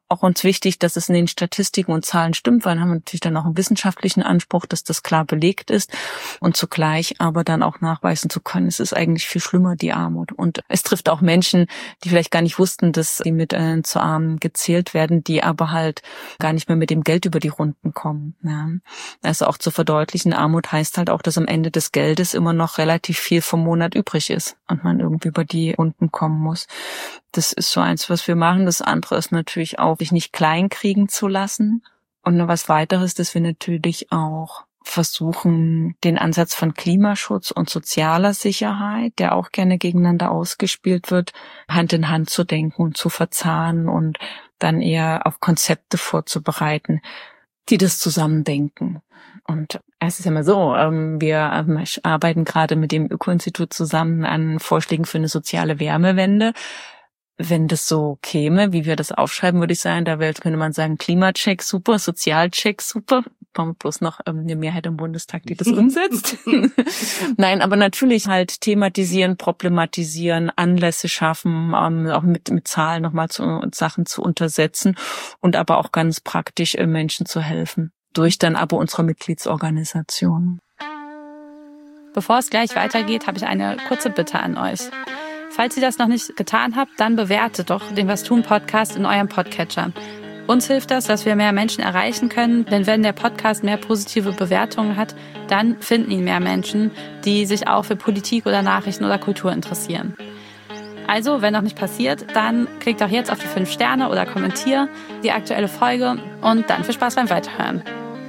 auch uns wichtig, dass es in den Statistiken und Zahlen stimmt, weil dann haben wir natürlich dann auch einen wissenschaftlichen Anspruch, dass das klar belegt ist und zugleich aber dann auch nachweisen zu können, es ist eigentlich viel schlimmer, die Armut. Und es trifft auch Menschen, die vielleicht gar nicht wussten, dass sie mit äh, zu Armen gezählt werden, die aber halt gar nicht mehr mit dem Geld über die Runden kommen. Ja. Also auch zu verdeutlichen, Armut heißt halt auch, dass am Ende des Geldes immer noch relativ viel vom Monat übrig ist und man irgendwie über die Runden kommen muss. Das ist so eins, was wir machen. Das andere ist natürlich auch, sich nicht kleinkriegen zu lassen. Und noch was weiteres, dass wir natürlich auch versuchen, den Ansatz von Klimaschutz und sozialer Sicherheit, der auch gerne gegeneinander ausgespielt wird, Hand in Hand zu denken und zu verzahnen und dann eher auf Konzepte vorzubereiten, die das zusammendenken. Und es ist ja immer so, wir arbeiten gerade mit dem Öko-Institut zusammen an Vorschlägen für eine soziale Wärmewende. Wenn das so käme, wie wir das aufschreiben, würde ich sagen, da könnte man sagen, Klimacheck super, Sozialcheck super. Brauchen wir bloß noch eine Mehrheit im Bundestag, die das umsetzt. Nein, aber natürlich halt thematisieren, problematisieren, Anlässe schaffen, auch mit, mit Zahlen nochmal zu Sachen zu untersetzen und aber auch ganz praktisch Menschen zu helfen. Durch dann aber unsere Mitgliedsorganisationen. Bevor es gleich weitergeht, habe ich eine kurze Bitte an euch. Falls ihr das noch nicht getan habt, dann bewertet doch den Was tun Podcast in eurem Podcatcher. Uns hilft das, dass wir mehr Menschen erreichen können, denn wenn der Podcast mehr positive Bewertungen hat, dann finden ihn mehr Menschen, die sich auch für Politik oder Nachrichten oder Kultur interessieren. Also, wenn noch nicht passiert, dann klickt doch jetzt auf die fünf Sterne oder kommentier die aktuelle Folge und dann viel Spaß beim Weiterhören.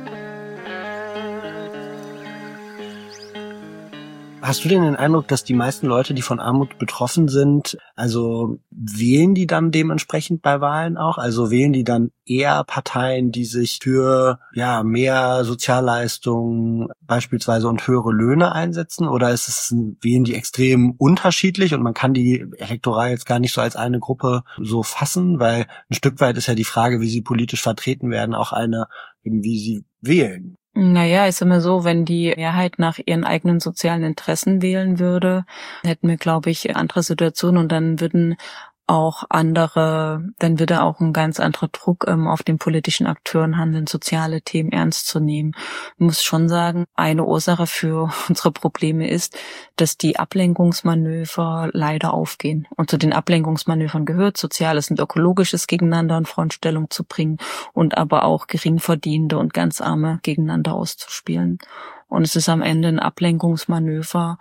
Hast du denn den Eindruck, dass die meisten Leute, die von Armut betroffen sind, also wählen die dann dementsprechend bei Wahlen auch? Also wählen die dann eher Parteien, die sich für ja mehr Sozialleistungen beispielsweise und höhere Löhne einsetzen? Oder ist es, wählen die extrem unterschiedlich und man kann die elektoral jetzt gar nicht so als eine Gruppe so fassen? Weil ein Stück weit ist ja die Frage, wie sie politisch vertreten werden, auch eine, wie sie wählen. Naja, ist immer so, wenn die Mehrheit nach ihren eigenen sozialen Interessen wählen würde, hätten wir, glaube ich, andere Situationen und dann würden auch andere, dann würde auch ein ganz anderer Druck ähm, auf den politischen Akteuren handeln, soziale Themen ernst zu nehmen. Ich muss schon sagen, eine Ursache für unsere Probleme ist, dass die Ablenkungsmanöver leider aufgehen. Und zu den Ablenkungsmanövern gehört, soziales und ökologisches gegeneinander in Frontstellung zu bringen und aber auch Geringverdienende und ganz Arme gegeneinander auszuspielen. Und es ist am Ende ein Ablenkungsmanöver,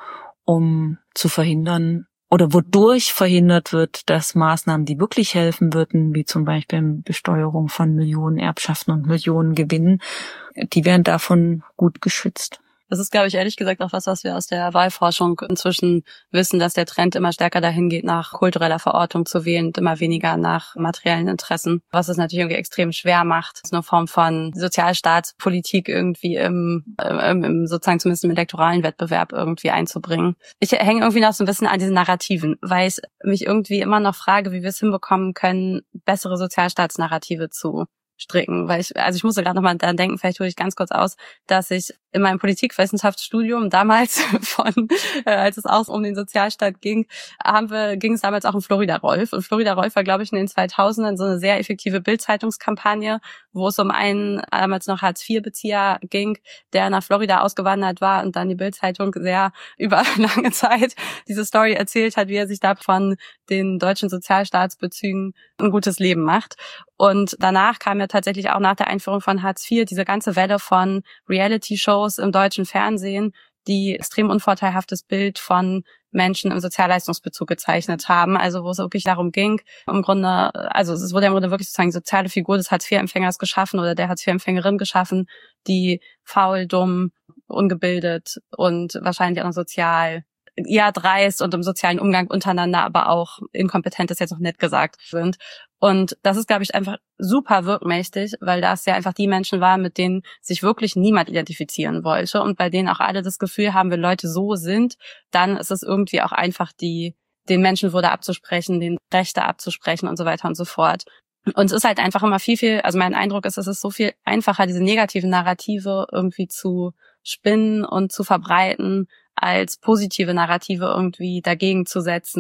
um zu verhindern, oder wodurch verhindert wird, dass Maßnahmen, die wirklich helfen würden, wie zum Beispiel Besteuerung von Millionen Erbschaften und Millionen Gewinnen, die werden davon gut geschützt. Das ist, glaube ich, ehrlich gesagt auch was, was wir aus der Wahlforschung inzwischen wissen, dass der Trend immer stärker dahin geht, nach kultureller Verortung zu wählen und immer weniger nach materiellen Interessen, was es natürlich irgendwie extrem schwer macht, so eine Form von Sozialstaatspolitik irgendwie im, im, im sozusagen zumindest im elektoralen Wettbewerb irgendwie einzubringen. Ich hänge irgendwie noch so ein bisschen an diesen Narrativen, weil ich mich irgendwie immer noch frage, wie wir es hinbekommen können, bessere Sozialstaatsnarrative zu stricken, weil ich, also ich musste gerade nochmal daran denken, vielleicht hole ich ganz kurz aus, dass ich in meinem Politikwissenschaftsstudium damals von, äh, als es auch um den Sozialstaat ging, haben wir, ging es damals auch um Florida Rolf. Und Florida Rolf war, glaube ich, in den zweitausendern so eine sehr effektive Bild-Zeitungskampagne, wo es um einen damals noch Hartz vier Bezieher ging, der nach Florida ausgewandert war und dann die Bild-Zeitung sehr über lange Zeit diese Story erzählt hat, wie er sich da von den deutschen Sozialstaatsbezügen ein gutes Leben macht. Und danach kam ja tatsächlich auch nach der Einführung von Hartz vier diese ganze Welle von Reality-Shows im deutschen Fernsehen, die extrem unvorteilhaftes Bild von Menschen im Sozialleistungsbezug gezeichnet haben. Also wo es wirklich darum ging, im Grunde, also es wurde im Grunde wirklich sozusagen die soziale Figur des Hartz vier Empfängers geschaffen oder der Hartz vier Empfängerin geschaffen, die faul, dumm, ungebildet und wahrscheinlich auch noch sozial ja dreist und im sozialen Umgang untereinander, aber auch inkompetent ist jetzt noch nett gesagt sind. Und das ist, glaube ich, einfach super wirkmächtig, weil das ja einfach die Menschen waren, mit denen sich wirklich niemand identifizieren wollte und bei denen auch alle das Gefühl haben, wenn Leute so sind, dann ist es irgendwie auch einfach die, den Menschenwürde abzusprechen, den Rechte abzusprechen und so weiter und so fort. Und es ist halt einfach immer viel, viel, also mein Eindruck ist, es ist so viel einfacher, diese negativen Narrative irgendwie zu spinnen und zu verbreiten, als positive Narrative irgendwie dagegen zu setzen,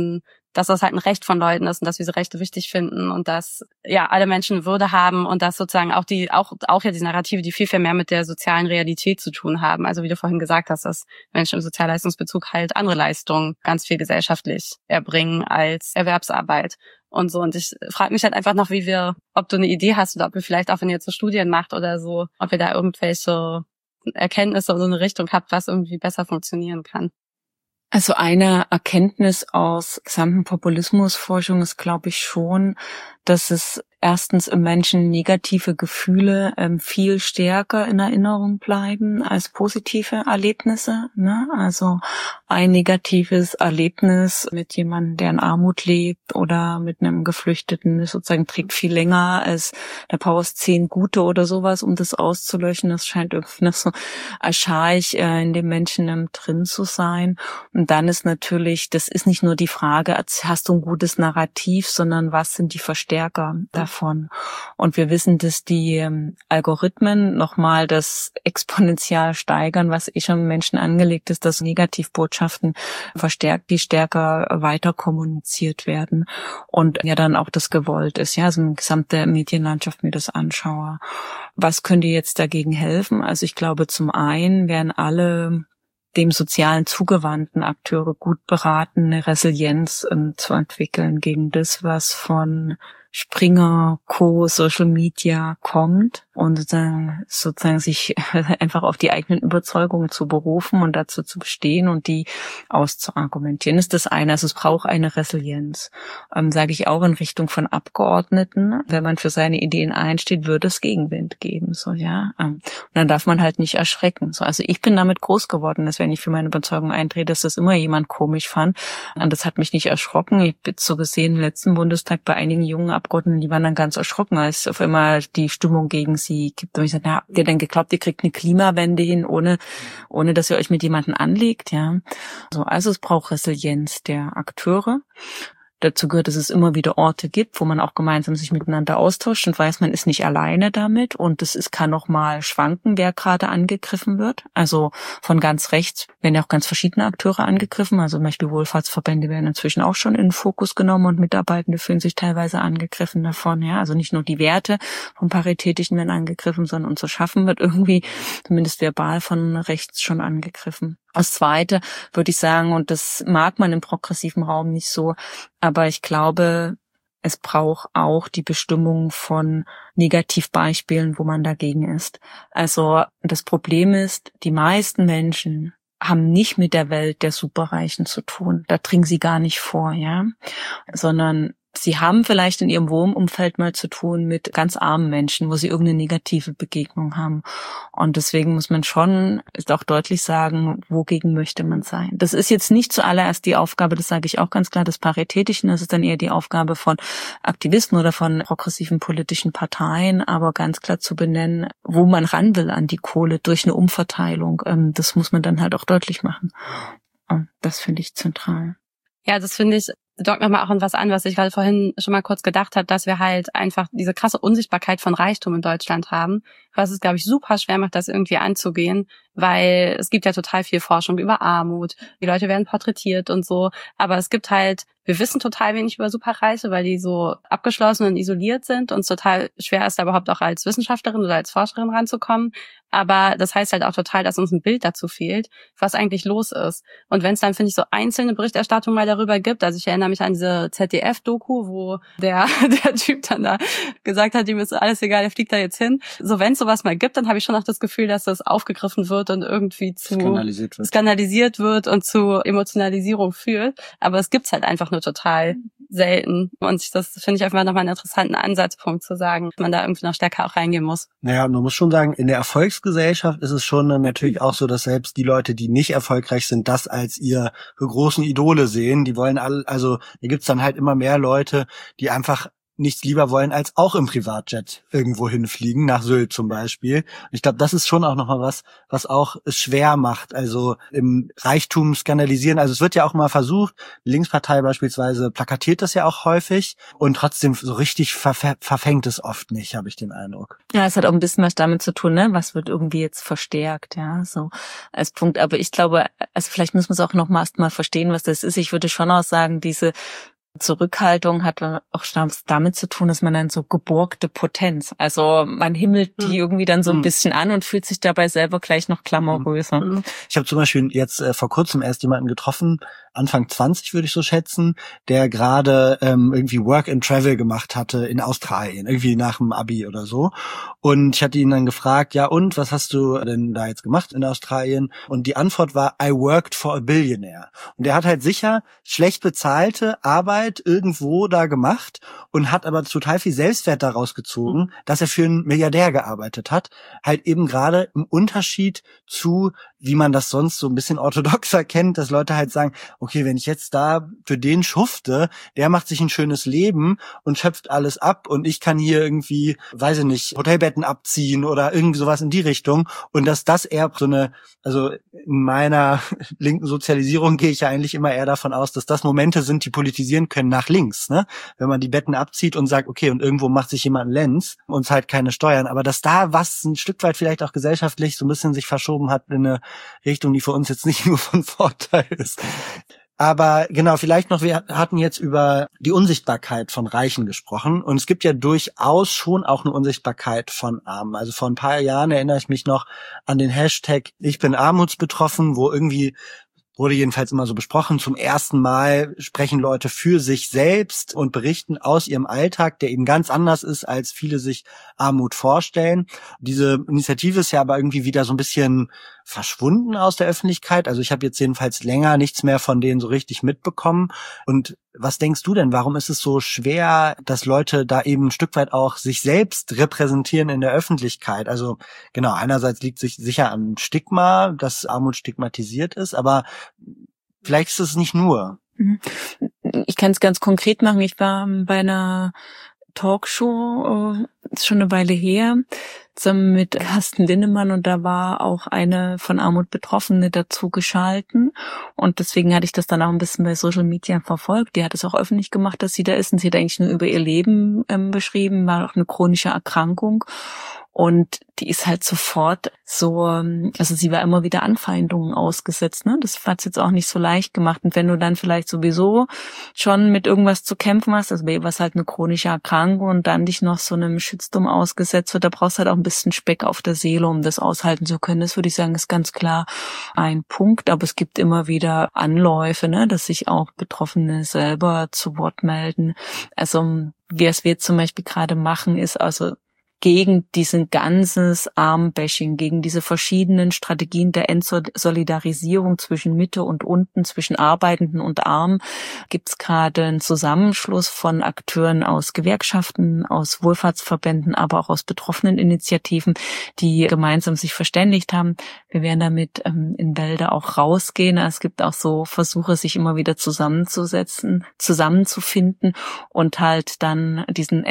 dass das halt ein Recht von Leuten ist und dass wir diese Rechte wichtig finden und dass ja alle Menschen Würde haben und dass sozusagen auch die auch auch ja die Narrative, die viel viel mehr mit der sozialen Realität zu tun haben. Also wie du vorhin gesagt hast, dass Menschen im Sozialleistungsbezug halt andere Leistungen ganz viel gesellschaftlich erbringen als Erwerbsarbeit und so. Und ich frage mich halt einfach noch, wie wir, ob du eine Idee hast oder ob wir vielleicht auch, wenn ihr jetzt so Studien macht oder so, ob ihr da irgendwelche Erkenntnisse oder so eine Richtung habt, was irgendwie besser funktionieren kann. Also eine Erkenntnis aus gesamten Populismusforschung ist, glaube ich, schon, dass es erstens im Menschen negative Gefühle ähm, viel stärker in Erinnerung bleiben als positive Erlebnisse. Ne? Also ein negatives Erlebnis mit jemandem, der in Armut lebt oder mit einem Geflüchteten, das sozusagen trägt viel länger als der brauchst zehn gute oder sowas, um das auszulöschen. Das scheint irgendwie noch so archaisch äh, in dem Menschen ähm, drin zu sein. Und dann ist natürlich, das ist nicht nur die Frage, hast du ein gutes Narrativ, sondern was sind die Verstärker davon? Und wir wissen, dass die ähm, Algorithmen nochmal das exponentiell steigern, was eh schon Menschen angelegt ist, dass Negativbotschaften verstärkt, die stärker weiter kommuniziert werden und ja dann auch das gewollt ist, ja, also eine gesamte Medienlandschaft mir das anschaue. Was könnte jetzt dagegen helfen? Also ich glaube, zum einen wären alle dem sozialen zugewandten Akteure gut beraten, eine Resilienz ähm, zu entwickeln gegen das, was von Springer, Co., Social Media kommt und sozusagen, sozusagen sich einfach auf die eigenen Überzeugungen zu berufen und dazu zu bestehen und die auszuargumentieren. Das ist das eine. Also es braucht eine Resilienz. Ähm, sage ich auch in Richtung von Abgeordneten. Wenn man für seine Ideen einsteht, wird es Gegenwind geben. So, ja. Ähm, und dann darf man halt nicht erschrecken. So, also ich bin damit groß geworden, dass wenn ich für meine Überzeugung eintrete, dass das immer jemand komisch fand. Und das hat mich nicht erschrocken. Ich bin so gesehen im letzten Bundestag bei einigen jungen Abgeordneten, die waren dann ganz erschrocken, als auf einmal die Stimmung gegen sie gibt. Und ich sagte, na, habt ihr denn geglaubt, ihr kriegt eine Klimawende hin, ohne ohne dass ihr euch mit jemandem anlegt? Ja, so, also es braucht Resilienz der Akteure. Dazu gehört, dass es immer wieder Orte gibt, wo man auch gemeinsam sich miteinander austauscht und weiß, man ist nicht alleine damit. Und es ist, kann auch mal schwanken, wer gerade angegriffen wird. Also von ganz rechts werden ja auch ganz verschiedene Akteure angegriffen. Also zum Beispiel Wohlfahrtsverbände werden inzwischen auch schon in den Fokus genommen und Mitarbeitende fühlen sich teilweise angegriffen davon. Ja, also nicht nur die Werte vom Paritätischen werden angegriffen, sondern unser Schaffen wird irgendwie, zumindest verbal, von rechts schon angegriffen. Das Zweite würde ich sagen, und das mag man im progressiven Raum nicht so, aber ich glaube, es braucht auch die Bestimmung von Negativbeispielen, wo man dagegen ist. Also das Problem ist, die meisten Menschen haben nicht mit der Welt der Superreichen zu tun. Da dringen sie gar nicht vor, ja, sondern sie haben vielleicht in ihrem Wohnumfeld mal zu tun mit ganz armen Menschen, wo sie irgendeine negative Begegnung haben. Und deswegen muss man schon auch deutlich sagen, wogegen möchte man sein. Das ist jetzt nicht zuallererst die Aufgabe, das sage ich auch ganz klar, des Paritätischen. Das ist dann eher die Aufgabe von Aktivisten oder von progressiven politischen Parteien, aber ganz klar zu benennen, wo man ran will an die Kohle durch eine Umverteilung. Das muss man dann halt auch deutlich machen. Und das finde ich zentral. Ja, das finde ich, dockt nochmal auch an was an, was ich gerade vorhin schon mal kurz gedacht habe, dass wir halt einfach diese krasse Unsichtbarkeit von Reichtum in Deutschland haben, was es, glaube ich, super schwer macht, das irgendwie anzugehen, weil es gibt ja total viel Forschung über Armut, die Leute werden porträtiert und so, aber es gibt halt, wir wissen total wenig über Superreiche, weil die so abgeschlossen und isoliert sind und es total schwer ist, da überhaupt auch als Wissenschaftlerin oder als Forscherin ranzukommen. Aber das heißt halt auch total, dass uns ein Bild dazu fehlt, was eigentlich los ist. Und wenn es dann, finde ich, so einzelne Berichterstattungen mal darüber gibt, also ich erinnere mich an diese Z D F-Doku, wo der der Typ dann da gesagt hat, ihm ist alles egal, der fliegt da jetzt hin. So, wenn es sowas mal gibt, dann habe ich schon auch das Gefühl, dass das aufgegriffen wird und irgendwie zu skandalisiert wird, skandalisiert wird und zu Emotionalisierung führt. Aber es gibt's halt einfach nur total selten. Und das finde ich einfach nochmal einen interessanten Ansatzpunkt zu sagen, dass man da irgendwie noch stärker auch reingehen muss. Naja, man muss schon sagen, in der Erfolgsgesellschaft ist es schon natürlich auch so, dass selbst die Leute, die nicht erfolgreich sind, das als ihre großen Idole sehen. Die wollen alle, also da gibt's dann halt immer mehr Leute, die einfach nichts lieber wollen, als auch im Privatjet irgendwo hinfliegen, nach Sylt zum Beispiel. Ich glaube, das ist schon auch nochmal was, was auch es schwer macht, also im Reichtum skandalisieren. Also es wird ja auch mal versucht, die Linkspartei beispielsweise plakatiert das ja auch häufig und trotzdem so richtig verf- verfängt es oft nicht, habe ich den Eindruck. Ja, es hat auch ein bisschen was damit zu tun, ne? Was wird irgendwie jetzt verstärkt, ja, so als Punkt. Aber ich glaube, also vielleicht müssen wir es auch noch mal erst mal verstehen, was das ist. Ich würde schon auch sagen, diese Zurückhaltung hat auch damit zu tun, dass man dann so geborgte Potenz, also man himmelt die irgendwie dann so ein bisschen an und fühlt sich dabei selber gleich noch glamouröser. Ich habe zum Beispiel jetzt äh, vor kurzem erst jemanden getroffen, Anfang zwanzig würde ich so schätzen, der gerade ähm, irgendwie Work and Travel gemacht hatte in Australien, irgendwie nach dem Abi oder so. Und ich hatte ihn dann gefragt, ja und, was hast du denn da jetzt gemacht in Australien? Und die Antwort war, I worked for a billionaire. Und der hat halt sicher schlecht bezahlte Arbeit irgendwo da gemacht und hat aber total viel Selbstwert daraus gezogen, dass er für einen Milliardär gearbeitet hat. Halt eben gerade im Unterschied zu, wie man das sonst so ein bisschen orthodoxer kennt, dass Leute halt sagen, okay, wenn ich jetzt da für den schufte, der macht sich ein schönes Leben und schöpft alles ab und ich kann hier irgendwie, weiß ich nicht, Hotelbetten abziehen oder irgendwie sowas in die Richtung. Und dass das eher so eine, also in meiner linken Sozialisierung gehe ich ja eigentlich immer eher davon aus, dass das Momente sind, die politisieren können nach links, ne? Wenn man die Betten abzieht und sagt, okay, und irgendwo macht sich jemand einen Lenz und zahlt keine Steuern, aber dass da was ein Stück weit vielleicht auch gesellschaftlich so ein bisschen sich verschoben hat in eine Richtung, die für uns jetzt nicht nur von Vorteil ist. Aber genau, vielleicht noch, wir hatten jetzt über die Unsichtbarkeit von Reichen gesprochen und es gibt ja durchaus schon auch eine Unsichtbarkeit von Armen. Also vor ein paar Jahren erinnere ich mich noch an den Hashtag Ich bin armutsbetroffen, wo irgendwie wurde jedenfalls immer so besprochen, zum ersten Mal sprechen Leute für sich selbst und berichten aus ihrem Alltag, der eben ganz anders ist, als viele sich Armut vorstellen. Diese Initiative ist ja aber irgendwie wieder so ein bisschen verschwunden aus der Öffentlichkeit. Also ich habe jetzt jedenfalls länger nichts mehr von denen so richtig mitbekommen. Und was denkst du denn, warum ist es so schwer, dass Leute da eben ein Stück weit auch sich selbst repräsentieren in der Öffentlichkeit? Also genau, einerseits liegt sich sicher an Stigma, dass Armut stigmatisiert ist, aber vielleicht ist es nicht nur. Ich kann es ganz konkret machen. Ich war bei einer Talkshow, ist schon eine Weile her, zusammen mit Carsten Linnemann und da war auch eine von Armut Betroffene dazu geschalten und deswegen hatte ich das dann auch ein bisschen bei Social Media verfolgt. Die hat es auch öffentlich gemacht, dass sie da ist und sie hat eigentlich nur über ihr Leben ähm, beschrieben, war auch eine chronische Erkrankung. Und die ist halt sofort so, also sie war immer wieder Anfeindungen ausgesetzt, ne? Das hat's jetzt auch nicht so leicht gemacht. Und wenn du dann vielleicht sowieso schon mit irgendwas zu kämpfen hast, also bei ihr war es halt eine chronische Erkrankung und dann dich noch so einem Shitstorm ausgesetzt wird, da brauchst du halt auch ein bisschen Speck auf der Seele, um das aushalten zu können. Das würde ich sagen, ist ganz klar ein Punkt. Aber es gibt immer wieder Anläufe, ne, dass sich auch Betroffene selber zu Wort melden. Also, wie es wir zum Beispiel gerade machen, ist also gegen diesen ganzes Arm-Bashing, gegen diese verschiedenen Strategien der Entsolidarisierung zwischen Mitte und unten, zwischen Arbeitenden und Armen, gibt's gerade einen Zusammenschluss von Akteuren aus Gewerkschaften, aus Wohlfahrtsverbänden, aber auch aus betroffenen Initiativen, die gemeinsam sich verständigt haben. Wir werden damit ähm, in Wälder auch rausgehen. Es gibt auch so Versuche, sich immer wieder zusammenzusetzen, zusammenzufinden und halt dann diesen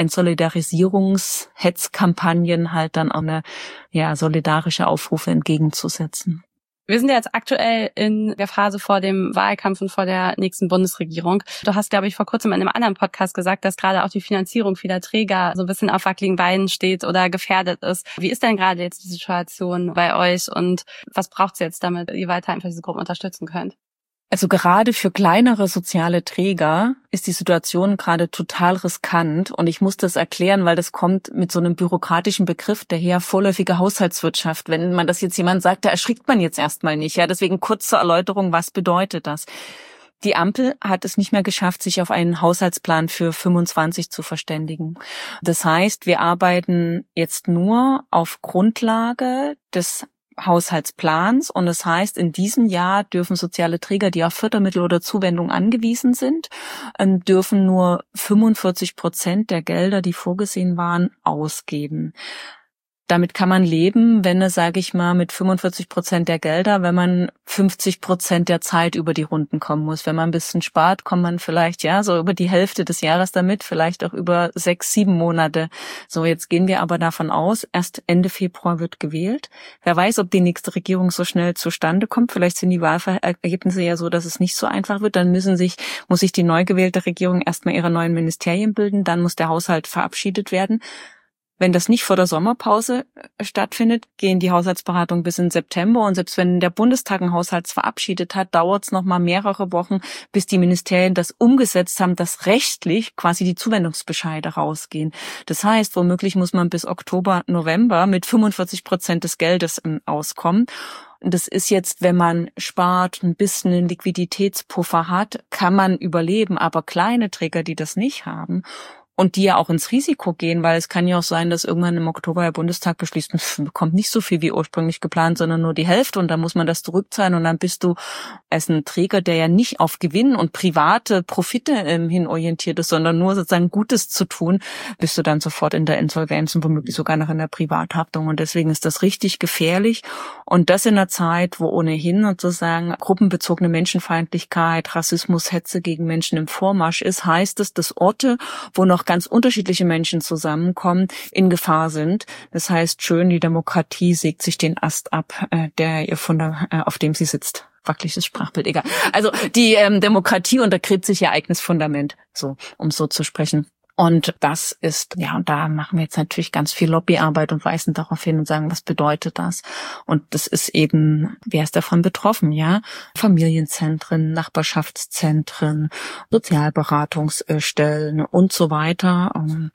Entsolidarisierungs-Hetz Kampagnen halt dann auch eine ja solidarische Aufrufe entgegenzusetzen. Wir sind ja jetzt aktuell in der Phase vor dem Wahlkampf und vor der nächsten Bundesregierung. Du hast, glaube ich, vor kurzem in einem anderen Podcast gesagt, dass gerade auch die Finanzierung vieler Träger so ein bisschen auf wackeligen Beinen steht oder gefährdet ist. Wie ist denn gerade jetzt die Situation bei euch und was braucht es jetzt, damit ihr weiter einfach diese Gruppen unterstützen könnt? Also gerade für kleinere soziale Träger ist die Situation gerade total riskant und ich muss das erklären, weil das kommt mit so einem bürokratischen Begriff daher, vorläufige Haushaltswirtschaft. Wenn man das jetzt jemand sagt, da erschrickt man jetzt erstmal nicht. Ja, deswegen kurz zur Erläuterung, was bedeutet das? Die Ampel hat es nicht mehr geschafft, sich auf einen Haushaltsplan für fünfundzwanzig zu verständigen. Das heißt, wir arbeiten jetzt nur auf Grundlage des Haushaltsplans und das heißt, in diesem Jahr dürfen soziale Träger, die auf Fördermittel oder Zuwendung angewiesen sind, dürfen nur fünfundvierzig Prozent der Gelder, die vorgesehen waren, ausgeben. Damit kann man leben, wenn es, sage ich mal, mit fünfundvierzig Prozent der Gelder, wenn man fünfzig Prozent der Zeit über die Runden kommen muss. Wenn man ein bisschen spart, kommt man vielleicht, ja, so über die Hälfte des Jahres damit, vielleicht auch über sechs, sieben Monate. So, jetzt gehen wir aber davon aus, erst Ende Februar wird gewählt. Wer weiß, ob die nächste Regierung so schnell zustande kommt. Vielleicht sind die Wahlergebnisse ja so, dass es nicht so einfach wird. Dann müssen sich, muss sich die neu gewählte Regierung erstmal ihre neuen Ministerien bilden. Dann muss der Haushalt verabschiedet werden. Wenn das nicht vor der Sommerpause stattfindet, gehen die Haushaltsberatungen bis in September. Und selbst wenn der Bundestag einen Haushalt verabschiedet hat, dauert es noch mal mehrere Wochen, bis die Ministerien das umgesetzt haben, dass rechtlich quasi die Zuwendungsbescheide rausgehen. Das heißt, womöglich muss man bis Oktober, November mit fünfundvierzig Prozent des Geldes auskommen. Das ist jetzt, wenn man spart, ein bisschen einen Liquiditätspuffer hat, kann man überleben. Aber kleine Träger, die das nicht haben und die ja auch ins Risiko gehen, weil es kann ja auch sein, dass irgendwann im Oktober der Bundestag beschließt, man bekommt nicht so viel wie ursprünglich geplant, sondern nur die Hälfte und dann muss man das zurückzahlen und dann bist du als ein Träger, der ja nicht auf Gewinn und private Profite ähm, hin orientiert ist, sondern nur sozusagen Gutes zu tun, bist du dann sofort in der Insolvenz und womöglich sogar noch in der Privathaftung und deswegen ist das richtig gefährlich und das in einer Zeit, wo ohnehin sozusagen gruppenbezogene Menschenfeindlichkeit, Rassismus, Hetze gegen Menschen im Vormarsch ist, heißt es, dass Orte, wo noch ganz unterschiedliche Menschen zusammenkommen, in Gefahr sind. Das heißt, schön, die Demokratie sägt sich den Ast ab, äh, der ihr von der, äh, auf dem sie sitzt. Wackeliges Sprachbild, egal. Also die ähm, Demokratie untergräbt sich ihr eigenes Fundament, so um so zu sprechen. Und das ist, ja, und da machen wir jetzt natürlich ganz viel Lobbyarbeit und weisen darauf hin und sagen, was bedeutet das? Und das ist eben, wer ist davon betroffen, ja? Familienzentren, Nachbarschaftszentren, Sozialberatungsstellen und so weiter.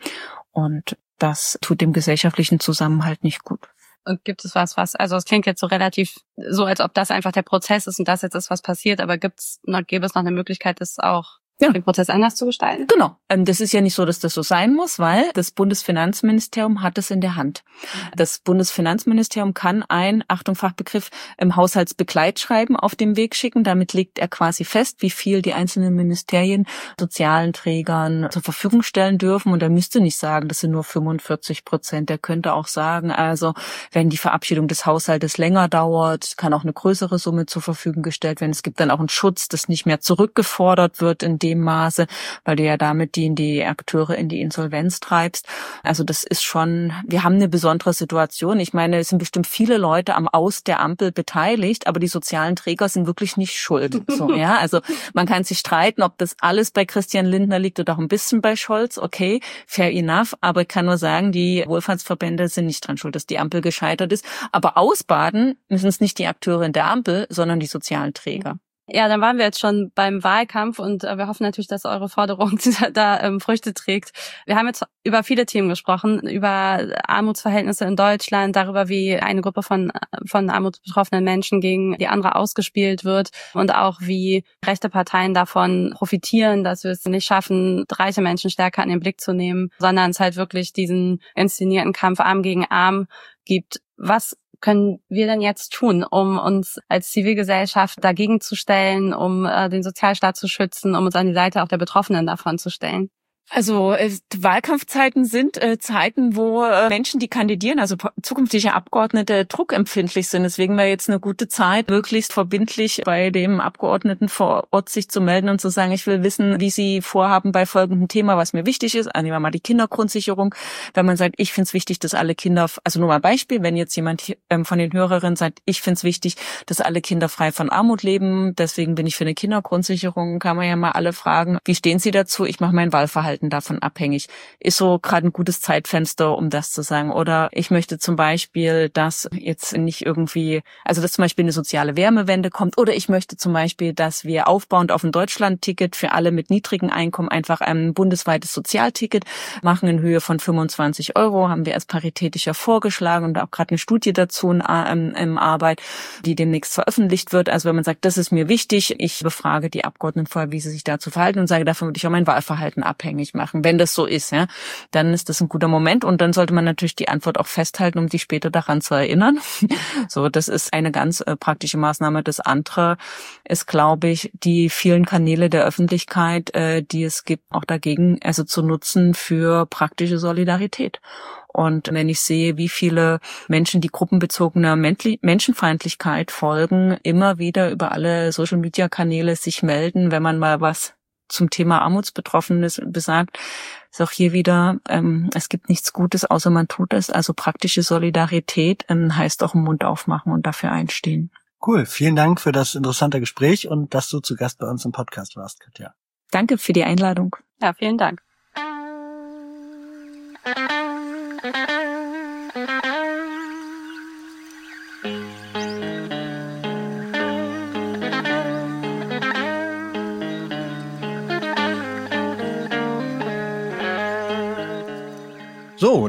Und das tut dem gesellschaftlichen Zusammenhalt nicht gut. Und gibt es was, was, also es klingt jetzt so relativ, so als ob das einfach der Prozess ist und das jetzt ist, was passiert, aber gibt's noch, gäbe es noch eine Möglichkeit, das auch ja. den Prozess anders zu gestalten? Genau. Das ist ja nicht so, dass das so sein muss, weil das Bundesfinanzministerium hat es in der Hand. Das Bundesfinanzministerium kann ein, Achtung Fachbegriff, im Haushaltsbegleitschreiben auf den Weg schicken. Damit legt er quasi fest, wie viel die einzelnen Ministerien sozialen Trägern zur Verfügung stellen dürfen. Und er müsste nicht sagen, das sind nur fünfundvierzig Prozent. Er könnte auch sagen, also wenn die Verabschiedung des Haushaltes länger dauert, kann auch eine größere Summe zur Verfügung gestellt werden. Es gibt dann auch einen Schutz, dass nicht mehr zurückgefordert wird in dem Maße, weil du ja damit die, die Akteure in die Insolvenz treibst. Also das ist schon, wir haben eine besondere Situation. Ich meine, es sind bestimmt viele Leute am Aus der Ampel beteiligt, aber die sozialen Träger sind wirklich nicht schuld. So, ja, also man kann sich streiten, ob das alles bei Christian Lindner liegt oder auch ein bisschen bei Scholz. Okay, fair enough. Aber ich kann nur sagen, die Wohlfahrtsverbände sind nicht dran schuld, dass die Ampel gescheitert ist. Aber ausbaden müssen es nicht die Akteure in der Ampel, sondern die sozialen Träger. Ja, dann waren wir jetzt schon beim Wahlkampf und äh, wir hoffen natürlich, dass eure Forderung da, da ähm, Früchte trägt. Wir haben jetzt über viele Themen gesprochen, über Armutsverhältnisse in Deutschland, darüber, wie eine Gruppe von von armutsbetroffenen Menschen gegen die andere ausgespielt wird und auch wie rechte Parteien davon profitieren, dass wir es nicht schaffen, reiche Menschen stärker in den Blick zu nehmen, sondern es halt wirklich diesen inszenierten Kampf Arm gegen Arm gibt. Was können wir denn jetzt tun, um uns als Zivilgesellschaft dagegen zu stellen, um äh, den Sozialstaat zu schützen, um uns an die Seite auch der Betroffenen davon zu stellen? Also äh, Wahlkampfzeiten sind äh, Zeiten, wo äh, Menschen, die kandidieren, also zukünftige Abgeordnete, druckempfindlich sind. Deswegen wäre jetzt eine gute Zeit, möglichst verbindlich bei dem Abgeordneten vor Ort sich zu melden und zu sagen, ich will wissen, wie Sie vorhaben bei folgendem Thema, was mir wichtig ist. Nehmen wir mal die Kindergrundsicherung. Wenn man sagt, ich finde es wichtig, dass alle Kinder, also nur mal ein Beispiel, wenn jetzt jemand ähm, von den Hörerinnen sagt, ich finde es wichtig, dass alle Kinder frei von Armut leben, deswegen bin ich für eine Kindergrundsicherung, kann man ja mal alle fragen, wie stehen Sie dazu? Ich mache mein Wahlverhalten davon abhängig. Ist so gerade ein gutes Zeitfenster, um das zu sagen. Oder ich möchte zum Beispiel, dass jetzt nicht irgendwie, also dass zum Beispiel eine soziale Wärmewende kommt. Oder ich möchte zum Beispiel, dass wir aufbauend auf ein Deutschland-Ticket für alle mit niedrigen Einkommen einfach ein bundesweites Sozialticket machen in Höhe von fünfundzwanzig Euro. Haben wir als paritätischer vorgeschlagen und auch gerade eine Studie dazu in, in, in Arbeit, die demnächst veröffentlicht wird. Also wenn man sagt, das ist mir wichtig, ich befrage die Abgeordneten vorher, wie sie sich dazu verhalten und sage, davon würde ich auch mein Wahlverhalten abhängig machen. Wenn das so ist, ja, dann ist das ein guter Moment und dann sollte man natürlich die Antwort auch festhalten, um die später daran zu erinnern. So, das ist eine ganz äh, praktische Maßnahme. Das andere ist, glaube ich, die vielen Kanäle der Öffentlichkeit, äh, die es gibt, auch dagegen, also zu nutzen für praktische Solidarität. Und wenn ich sehe, wie viele Menschen, die gruppenbezogener Menschenfeindlichkeit folgen, immer wieder über alle Social-Media-Kanäle sich melden, wenn man mal was zum Thema Armutsbetroffenes besagt, ist auch hier wieder, ähm, es gibt nichts Gutes, außer man tut es. Also praktische Solidarität ähm, heißt auch den Mund aufmachen und dafür einstehen. Cool, vielen Dank für das interessante Gespräch und dass du zu Gast bei uns im Podcast warst, Katja. Danke für die Einladung. Ja, vielen Dank.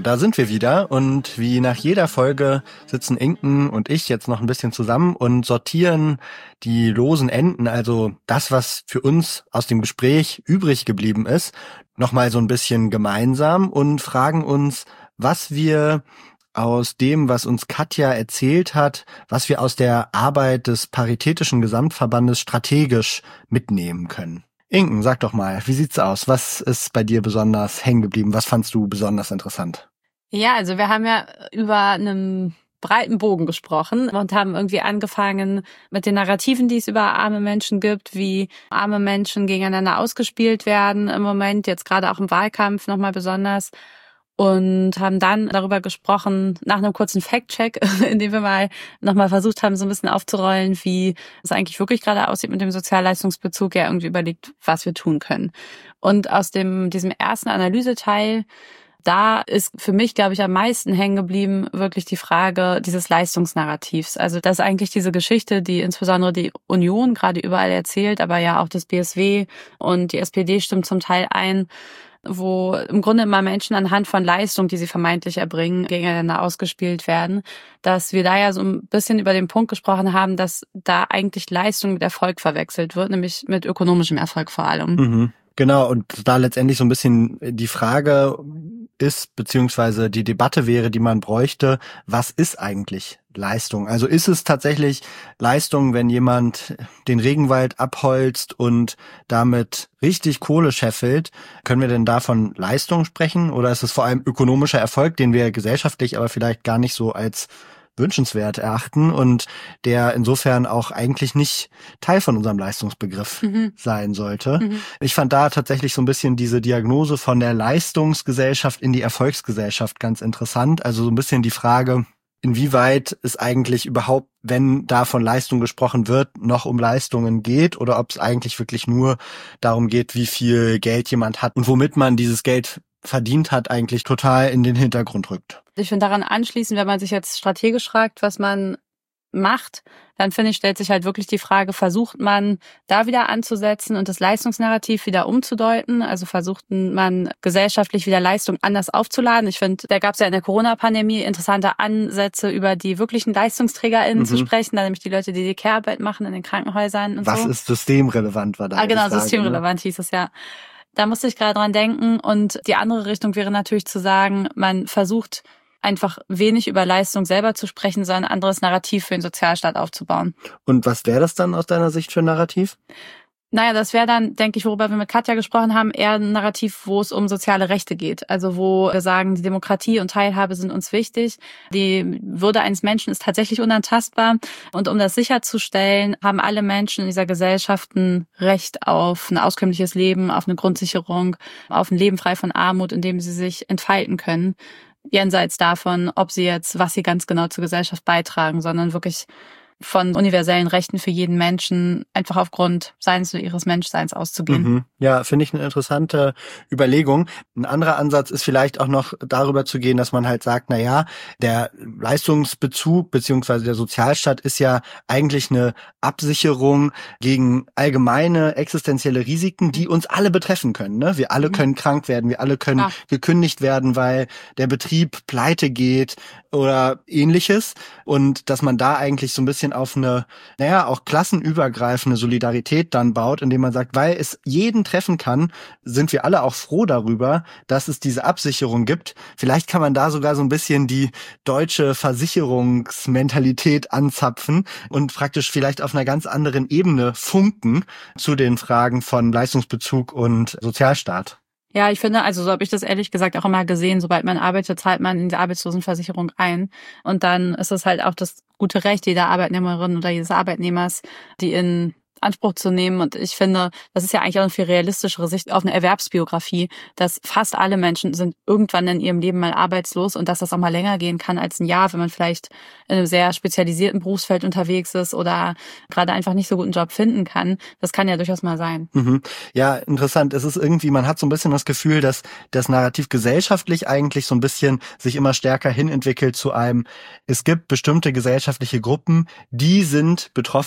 da sind wir wieder und wie nach jeder Folge sitzen Inken und ich jetzt noch ein bisschen zusammen und sortieren die losen Enden, also das, was für uns aus dem Gespräch übrig geblieben ist, nochmal so ein bisschen gemeinsam und fragen uns, was wir aus dem, was uns Katja erzählt hat, was wir aus der Arbeit des Paritätischen Gesamtverbandes strategisch mitnehmen können. Inken, sag doch mal, wie sieht's aus? Was ist bei dir besonders hängen geblieben? Was fandst du besonders interessant? Ja, also wir haben ja über einen breiten Bogen gesprochen und haben irgendwie angefangen mit den Narrativen, die es über arme Menschen gibt, wie arme Menschen gegeneinander ausgespielt werden im Moment, jetzt gerade auch im Wahlkampf nochmal besonders. Und haben dann darüber gesprochen, nach einem kurzen Fact-Check, in dem wir mal nochmal versucht haben, so ein bisschen aufzurollen, wie es eigentlich wirklich gerade aussieht mit dem Sozialleistungsbezug, ja irgendwie überlegt, was wir tun können. Und aus dem diesem ersten Analyseteil, da ist für mich, glaube ich, am meisten hängen geblieben wirklich die Frage dieses Leistungsnarrativs. Also das ist eigentlich diese Geschichte, die insbesondere die Union gerade überall erzählt, aber ja auch das B S W und die S P D stimmt zum Teil ein, wo im Grunde immer Menschen anhand von Leistung, die sie vermeintlich erbringen, gegeneinander ausgespielt werden, dass wir da ja so ein bisschen über den Punkt gesprochen haben, dass da eigentlich Leistung mit Erfolg verwechselt wird, nämlich mit ökonomischem Erfolg vor allem. Mhm. Genau, und da letztendlich so ein bisschen die Frage ist, beziehungsweise die Debatte wäre, die man bräuchte, was ist eigentlich Leistung? Also ist es tatsächlich Leistung, wenn jemand den Regenwald abholzt und damit richtig Kohle scheffelt? Können wir denn davon Leistung sprechen? Oder ist es vor allem ökonomischer Erfolg, den wir gesellschaftlich aber vielleicht gar nicht so als wünschenswert erachten und der insofern auch eigentlich nicht Teil von unserem Leistungsbegriff mhm. sein sollte. Mhm. Ich fand da tatsächlich so ein bisschen diese Diagnose von der Leistungsgesellschaft in die Erfolgsgesellschaft ganz interessant. Also so ein bisschen die Frage, inwieweit es eigentlich überhaupt, wenn da von Leistung gesprochen wird, noch um Leistungen geht oder ob es eigentlich wirklich nur darum geht, wie viel Geld jemand hat und womit man dieses Geld verdient hat, eigentlich total in den Hintergrund rückt. Ich finde daran anschließend, wenn man sich jetzt strategisch fragt, was man macht, dann finde ich, stellt sich halt wirklich die Frage, versucht man da wieder anzusetzen und das Leistungsnarrativ wieder umzudeuten? Also versucht man gesellschaftlich wieder Leistung anders aufzuladen? Ich finde, da gab es ja in der Corona-Pandemie interessante Ansätze, über die wirklichen LeistungsträgerInnen mhm. zu sprechen, da nämlich die Leute, die die Care-Arbeit machen in den Krankenhäusern und was so. Was ist systemrelevant, war da Ah, genau, die Frage, systemrelevant ne? hieß es ja. Da musste ich gerade dran denken. Und die andere Richtung wäre natürlich zu sagen, man versucht einfach wenig über Leistung selber zu sprechen, sondern ein anderes Narrativ für den Sozialstaat aufzubauen. Und was wäre das dann aus deiner Sicht für ein Narrativ? Naja, das wäre dann, denke ich, worüber wir mit Katja gesprochen haben, eher ein Narrativ, wo es um soziale Rechte geht. Also wo wir sagen, die Demokratie und Teilhabe sind uns wichtig. Die Würde eines Menschen ist tatsächlich unantastbar. Und um das sicherzustellen, haben alle Menschen in dieser Gesellschaft ein Recht auf ein auskömmliches Leben, auf eine Grundsicherung, auf ein Leben frei von Armut, in dem sie sich entfalten können. Jenseits davon, ob sie jetzt, was sie ganz genau zur Gesellschaft beitragen, sondern wirklich von universellen Rechten für jeden Menschen einfach aufgrund seines oder ihres Menschseins auszugehen. Mhm. Ja, finde ich eine interessante Überlegung. Ein anderer Ansatz ist vielleicht auch noch darüber zu gehen, dass man halt sagt, na ja, der Leistungsbezug beziehungsweise der Sozialstaat ist ja eigentlich eine Absicherung gegen allgemeine existenzielle Risiken, die uns alle betreffen können. Ne? Wir alle mhm. können krank werden, wir alle können ja. gekündigt werden, weil der Betrieb pleite geht oder ähnliches. Und dass man da eigentlich so ein bisschen auf eine, naja, auch klassenübergreifende Solidarität dann baut, indem man sagt, weil es jeden treffen kann, sind wir alle auch froh darüber, dass es diese Absicherung gibt. Vielleicht kann man da sogar so ein bisschen die deutsche Versicherungsmentalität anzapfen und praktisch vielleicht auf einer ganz anderen Ebene funken zu den Fragen von Leistungsbezug und Sozialstaat. Ja, ich finde, also so habe ich das ehrlich gesagt auch immer gesehen, sobald man arbeitet, zahlt man in die Arbeitslosenversicherung ein. Und dann ist es halt auch das gute Recht jeder Arbeitnehmerin oder jedes Arbeitnehmers, die in Anspruch zu nehmen. Und ich finde, das ist ja eigentlich auch eine viel realistischere Sicht auf eine Erwerbsbiografie, dass fast alle Menschen sind irgendwann in ihrem Leben mal arbeitslos und dass das auch mal länger gehen kann als ein Jahr, wenn man vielleicht in einem sehr spezialisierten Berufsfeld unterwegs ist oder gerade einfach nicht so guten Job finden kann. Das kann ja durchaus mal sein. Mhm. Ja, interessant. Es ist irgendwie, man hat so ein bisschen das Gefühl, dass das Narrativ gesellschaftlich eigentlich so ein bisschen sich immer stärker hinentwickelt zu einem, es gibt bestimmte gesellschaftliche Gruppen, die sind betroffen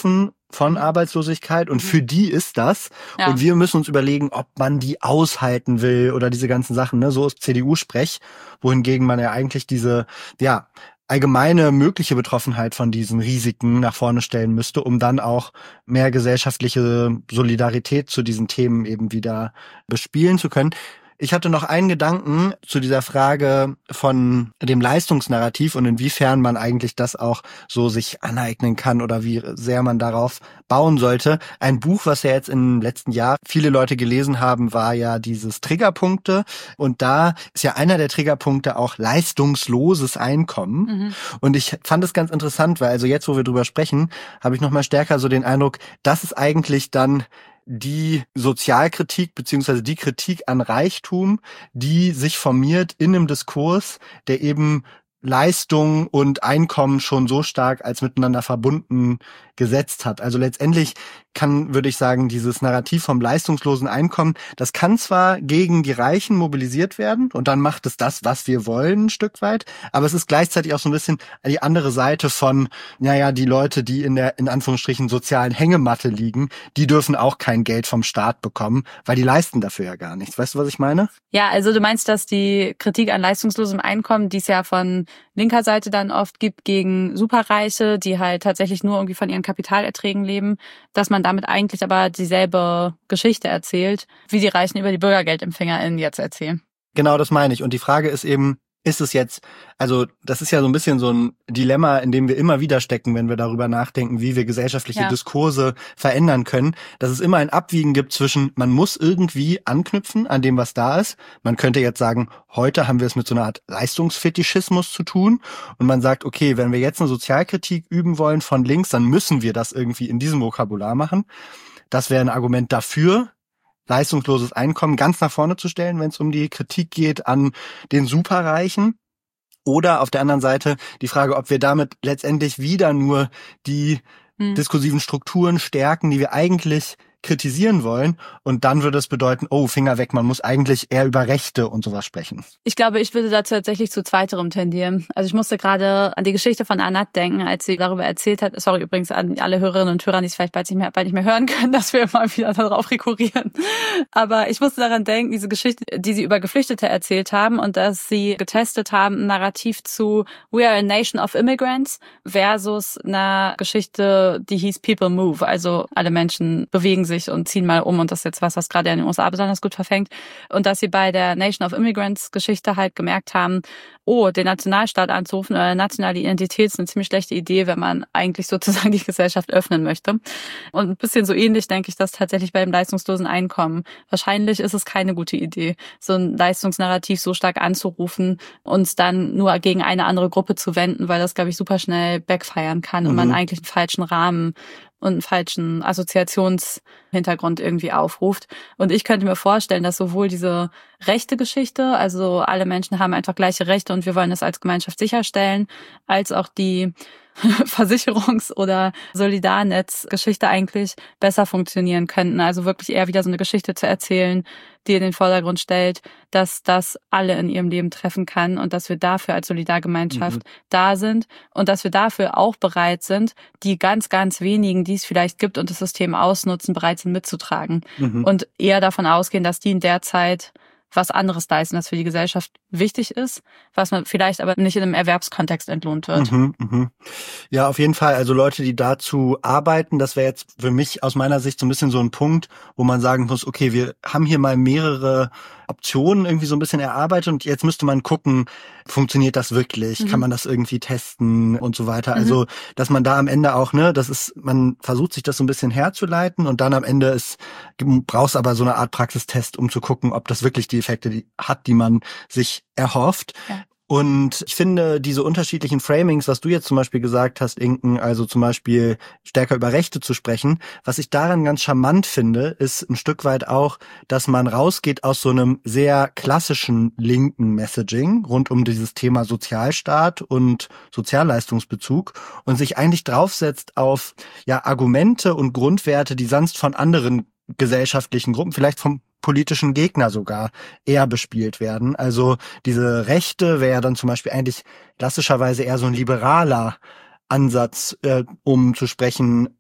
von Arbeitslosigkeit und für die ist das. Ja. Und wir müssen uns überlegen, ob man die aushalten will oder diese ganzen Sachen, ne? So ist C D U-Sprech, wohingegen man ja eigentlich diese, ja, allgemeine mögliche Betroffenheit von diesen Risiken nach vorne stellen müsste, um dann auch mehr gesellschaftliche Solidarität zu diesen Themen eben wieder bespielen zu können. Ich hatte noch einen Gedanken zu dieser Frage von dem Leistungsnarrativ und inwiefern man eigentlich das auch so sich aneignen kann oder wie sehr man darauf bauen sollte. Ein Buch, was ja jetzt im letzten Jahr viele Leute gelesen haben, war ja dieses Triggerpunkte. Und da ist ja einer der Triggerpunkte auch leistungsloses Einkommen. Mhm. Und ich fand es ganz interessant, weil also jetzt, wo wir drüber sprechen, habe ich nochmal stärker so den Eindruck, das ist eigentlich dann die Sozialkritik beziehungsweise die Kritik an Reichtum, die sich formiert in einem Diskurs, der eben Leistung und Einkommen schon so stark als miteinander verbunden gesetzt hat. Also letztendlich kann, würde ich sagen, dieses Narrativ vom leistungslosen Einkommen, das kann zwar gegen die Reichen mobilisiert werden und dann macht es das, was wir wollen, ein Stück weit, aber es ist gleichzeitig auch so ein bisschen die andere Seite von, naja, die Leute, die in der, in Anführungsstrichen, sozialen Hängematte liegen, die dürfen auch kein Geld vom Staat bekommen, weil die leisten dafür ja gar nichts. Weißt du, was ich meine? Ja, also du meinst, dass die Kritik an leistungslosem Einkommen, die es ja von linker Seite dann oft gibt gegen Superreiche, die halt tatsächlich nur irgendwie von ihren Kapitalerträgen leben, dass man damit eigentlich aber dieselbe Geschichte erzählt, wie die Reichen über die BürgergeldempfängerInnen jetzt erzählen. Genau, das meine ich. Und die Frage ist eben, ist es jetzt, also das ist ja so ein bisschen so ein Dilemma, in dem wir immer wieder stecken, wenn wir darüber nachdenken, wie wir gesellschaftliche ja. Diskurse verändern können, dass es immer ein Abwiegen gibt zwischen, man muss irgendwie anknüpfen an dem, was da ist. Man könnte jetzt sagen, heute haben wir es mit so einer Art Leistungsfetischismus zu tun und man sagt, okay, wenn wir jetzt eine Sozialkritik üben wollen von links, dann müssen wir das irgendwie in diesem Vokabular machen. Das wäre ein Argument dafür, leistungsloses Einkommen ganz nach vorne zu stellen, wenn es um die Kritik geht an den Superreichen. Oder auf der anderen Seite die Frage, ob wir damit letztendlich wieder nur die hm. diskursiven Strukturen stärken, die wir eigentlich kritisieren wollen. Und dann würde es bedeuten, oh, Finger weg, man muss eigentlich eher über Rechte und sowas sprechen. Ich glaube, ich würde da tatsächlich zu zweiterem tendieren. Also ich musste gerade an die Geschichte von Anat denken, als sie darüber erzählt hat. Sorry übrigens an alle Hörerinnen und Hörer, die es vielleicht bald nicht mehr, bald nicht mehr hören können, dass wir immer wieder darauf rekurrieren. Aber ich musste daran denken, diese Geschichte, die sie über Geflüchtete erzählt haben und dass sie getestet haben, ein Narrativ zu We are a nation of immigrants versus einer Geschichte, die hieß People Move. Also alle Menschen bewegen sich und ziehen mal um und das ist jetzt was, was gerade in den U S A besonders gut verfängt. Und dass sie bei der Nation of Immigrants Geschichte halt gemerkt haben, oh, den Nationalstaat anzurufen oder nationale Identität ist eine ziemlich schlechte Idee, wenn man eigentlich sozusagen die Gesellschaft öffnen möchte. Und ein bisschen so ähnlich denke ich das tatsächlich bei dem leistungslosen Einkommen. Wahrscheinlich ist es keine gute Idee, so ein Leistungsnarrativ so stark anzurufen, uns dann nur gegen eine andere Gruppe zu wenden, weil das, glaube ich, super schnell backfiren kann mhm. und man eigentlich einen falschen Rahmen und einen falschen Assoziationshintergrund irgendwie aufruft. Und ich könnte mir vorstellen, dass sowohl diese rechte Geschichte, also alle Menschen haben einfach gleiche Rechte und wir wollen das als Gemeinschaft sicherstellen, als auch die Versicherungs- oder Solidarnetz-Geschichte eigentlich besser funktionieren könnten. Also wirklich eher wieder so eine Geschichte zu erzählen, die in den Vordergrund stellt, dass das alle in ihrem Leben treffen kann und dass wir dafür als Solidargemeinschaft mhm. da sind und dass wir dafür auch bereit sind, die ganz, ganz wenigen, die es vielleicht gibt und das System ausnutzen, bereit sind mitzutragen. Mhm. Und eher davon ausgehen, dass die in der Zeit was anderes leisten, das für die Gesellschaft wichtig ist, was man vielleicht aber nicht in einem Erwerbskontext entlohnt wird. Mhm, mhm. Ja, auf jeden Fall. Also Leute, die dazu arbeiten, das wäre jetzt für mich aus meiner Sicht so ein bisschen so ein Punkt, wo man sagen muss, okay, wir haben hier mal mehrere Optionen irgendwie so ein bisschen erarbeitet und jetzt müsste man gucken, funktioniert das wirklich? Mhm. Kann man das irgendwie testen und so weiter? Mhm. Also, dass man da am Ende auch, ne, das ist, man versucht sich das so ein bisschen herzuleiten und dann am Ende ist, brauchst aber so eine Art Praxistest, um zu gucken, ob das wirklich die Effekte die hat, die man sich erhofft. Ja. Und ich finde, diese unterschiedlichen Framings, was du jetzt zum Beispiel gesagt hast, Inken, also zum Beispiel stärker über Rechte zu sprechen, was ich daran ganz charmant finde, ist ein Stück weit auch, dass man rausgeht aus so einem sehr klassischen linken Messaging rund um dieses Thema Sozialstaat und Sozialleistungsbezug und sich eigentlich draufsetzt auf ja Argumente und Grundwerte, die sonst von anderen gesellschaftlichen Gruppen, vielleicht vom politischen Gegner sogar eher bespielt werden. Also diese Rechte wäre ja dann zum Beispiel eigentlich klassischerweise eher so ein liberaler Ansatz, äh, um zu sprechen,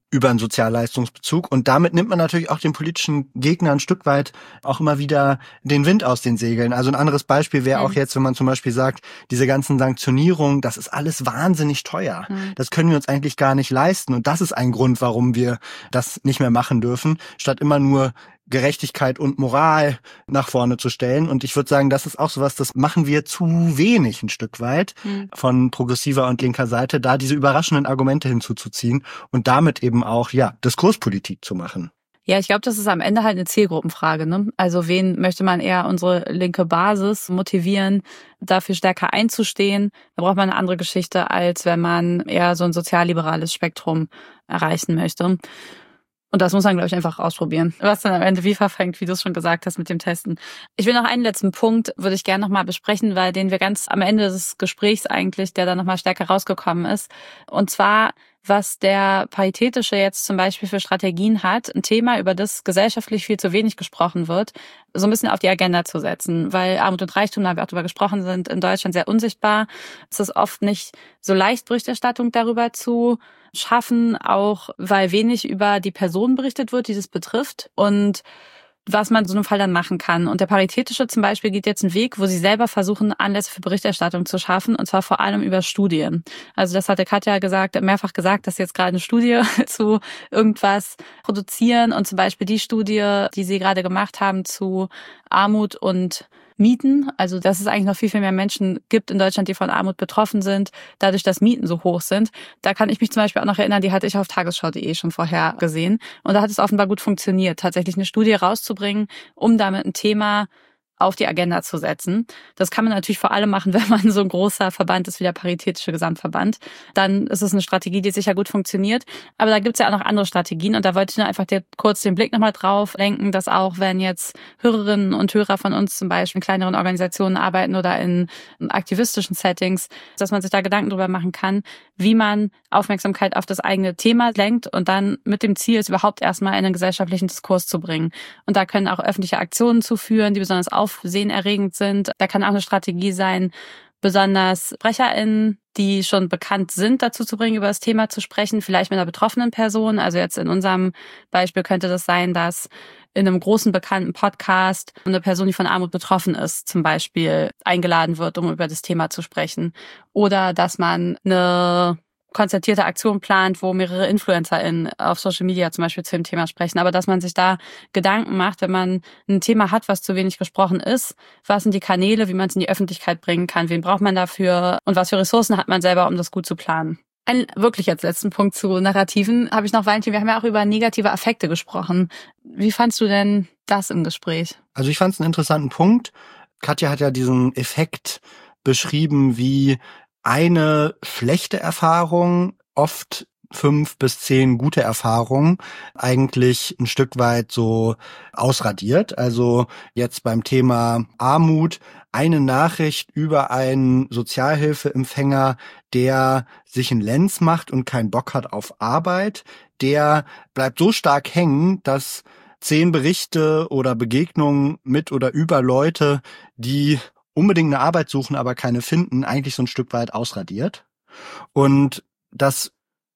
über einen Sozialleistungsbezug. Und damit nimmt man natürlich auch den politischen Gegner ein Stück weit auch immer wieder den Wind aus den Segeln. Also ein anderes Beispiel wäre auch jetzt, wenn man zum Beispiel sagt, diese ganzen Sanktionierungen, das ist alles wahnsinnig teuer. Mhm. Das können wir uns eigentlich gar nicht leisten. Und das ist ein Grund, warum wir das nicht mehr machen dürfen, statt immer nur Gerechtigkeit und Moral nach vorne zu stellen. Und ich würde sagen, das ist auch sowas, das machen wir zu wenig ein Stück weit mhm. von progressiver und linker Seite, da diese überraschenden Argumente hinzuzuziehen und damit eben auch ja Diskurspolitik zu machen. Ja, ich glaube, das ist am Ende halt eine Zielgruppenfrage, ne? Also wen möchte man eher unsere linke Basis motivieren, dafür stärker einzustehen? Da braucht man eine andere Geschichte, als wenn man eher so ein sozialliberales Spektrum erreichen möchte. Und das muss man, glaube ich, einfach ausprobieren. Was dann am Ende wie verfängt, wie du es schon gesagt hast mit dem Testen. Ich will noch einen letzten Punkt, würde ich gerne nochmal besprechen, weil den wir ganz am Ende des Gesprächs eigentlich, der dann nochmal stärker rausgekommen ist. Und zwar, was der Paritätische jetzt zum Beispiel für Strategien hat, ein Thema, über das gesellschaftlich viel zu wenig gesprochen wird, so ein bisschen auf die Agenda zu setzen. Weil Armut und Reichtum, da haben wir auch drüber gesprochen, sind in Deutschland sehr unsichtbar. Es ist oft nicht so leicht, Berichterstattung darüber zu schaffen, auch weil wenig über die Person berichtet wird, die das betrifft und was man in so einem Fall dann machen kann. Und der Paritätische zum Beispiel geht jetzt einen Weg, wo sie selber versuchen, Anlässe für Berichterstattung zu schaffen, und zwar vor allem über Studien. Also das hatte Katja gesagt, mehrfach gesagt, dass sie jetzt gerade eine Studie zu irgendwas produzieren, und zum Beispiel die Studie, die sie gerade gemacht haben zu Armut und Mieten, also dass es eigentlich noch viel, viel mehr Menschen gibt in Deutschland, die von Armut betroffen sind, dadurch, dass Mieten so hoch sind. Da kann ich mich zum Beispiel auch noch erinnern, die hatte ich auf tagesschau punkt de schon vorher gesehen. Und da hat es offenbar gut funktioniert, tatsächlich eine Studie rauszubringen, um damit ein Thema auf die Agenda zu setzen. Das kann man natürlich vor allem machen, wenn man so ein großer Verband ist wie der Paritätische Gesamtverband. Dann ist es eine Strategie, die sicher gut funktioniert. Aber da gibt's ja auch noch andere Strategien, und da wollte ich nur einfach kurz den Blick nochmal drauf lenken, dass auch wenn jetzt Hörerinnen und Hörer von uns zum Beispiel in kleineren Organisationen arbeiten oder in aktivistischen Settings, dass man sich da Gedanken drüber machen kann, wie man Aufmerksamkeit auf das eigene Thema lenkt und dann mit dem Ziel, es überhaupt erstmal in einen gesellschaftlichen Diskurs zu bringen. Und da können auch öffentliche Aktionen zuführen, die besonders aufsehenerregend sind. Da kann auch eine Strategie sein, besonders SprecherInnen, die schon bekannt sind, dazu zu bringen, über das Thema zu sprechen, vielleicht mit einer betroffenen Person. Also jetzt in unserem Beispiel könnte das sein, dass in einem großen bekannten Podcast eine Person, die von Armut betroffen ist, zum Beispiel eingeladen wird, um über das Thema zu sprechen. Oder dass man eine konzertierte Aktion plant, wo mehrere InfluencerInnen auf Social Media zum Beispiel zu dem Thema sprechen. Aber dass man sich da Gedanken macht, wenn man ein Thema hat, was zu wenig gesprochen ist, was sind die Kanäle, wie man es in die Öffentlichkeit bringen kann, wen braucht man dafür und was für Ressourcen hat man selber, um das gut zu planen. Ein wirklich jetzt letzten Punkt zu Narrativen habe ich noch, Valentin, wir haben ja auch über negative Affekte gesprochen. Wie fandst du denn das im Gespräch? Also ich fand es einen interessanten Punkt. Katja hat ja diesen Effekt beschrieben, wie eine schlechte Erfahrung oft fünf bis zehn gute Erfahrungen eigentlich ein Stück weit so ausradiert. Also jetzt beim Thema Armut, eine Nachricht über einen Sozialhilfeempfänger, der sich einen Lenz macht und keinen Bock hat auf Arbeit, der bleibt so stark hängen, dass zehn Berichte oder Begegnungen mit oder über Leute, die unbedingt eine Arbeit suchen, aber keine finden, eigentlich so ein Stück weit ausradiert. Und dass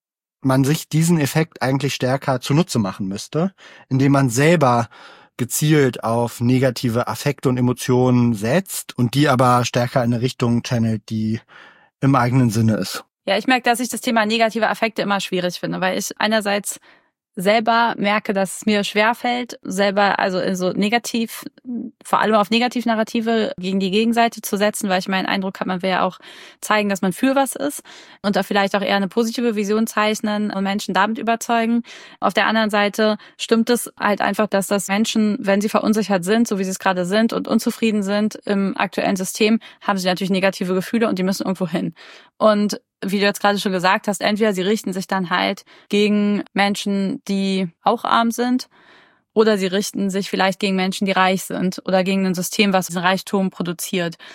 man sich diesen Effekt eigentlich stärker zunutze machen müsste, indem man selber gezielt auf negative Affekte und Emotionen setzt und die aber stärker in eine Richtung channelt, die im eigenen Sinne ist. Ja, ich merke, dass ich das Thema negative Affekte immer schwierig finde, weil ich einerseits selber merke, dass es mir schwerfällt, selber also in so negativ, vor allem auf Negativnarrative gegen die Gegenseite zu setzen, weil ich meinen Eindruck habe, man will ja auch zeigen, dass man für was ist und da vielleicht auch eher eine positive Vision zeichnen und Menschen damit überzeugen. Auf der anderen Seite stimmt es halt einfach, dass das Menschen, wenn sie verunsichert sind, so wie sie es gerade sind und unzufrieden sind im aktuellen System, haben sie natürlich negative Gefühle und die müssen irgendwo hin. Und wie du jetzt gerade schon gesagt hast, entweder sie richten sich dann halt gegen Menschen, die auch arm sind, oder sie richten sich vielleicht gegen Menschen, die reich sind oder gegen ein System, was Reichtum produziert.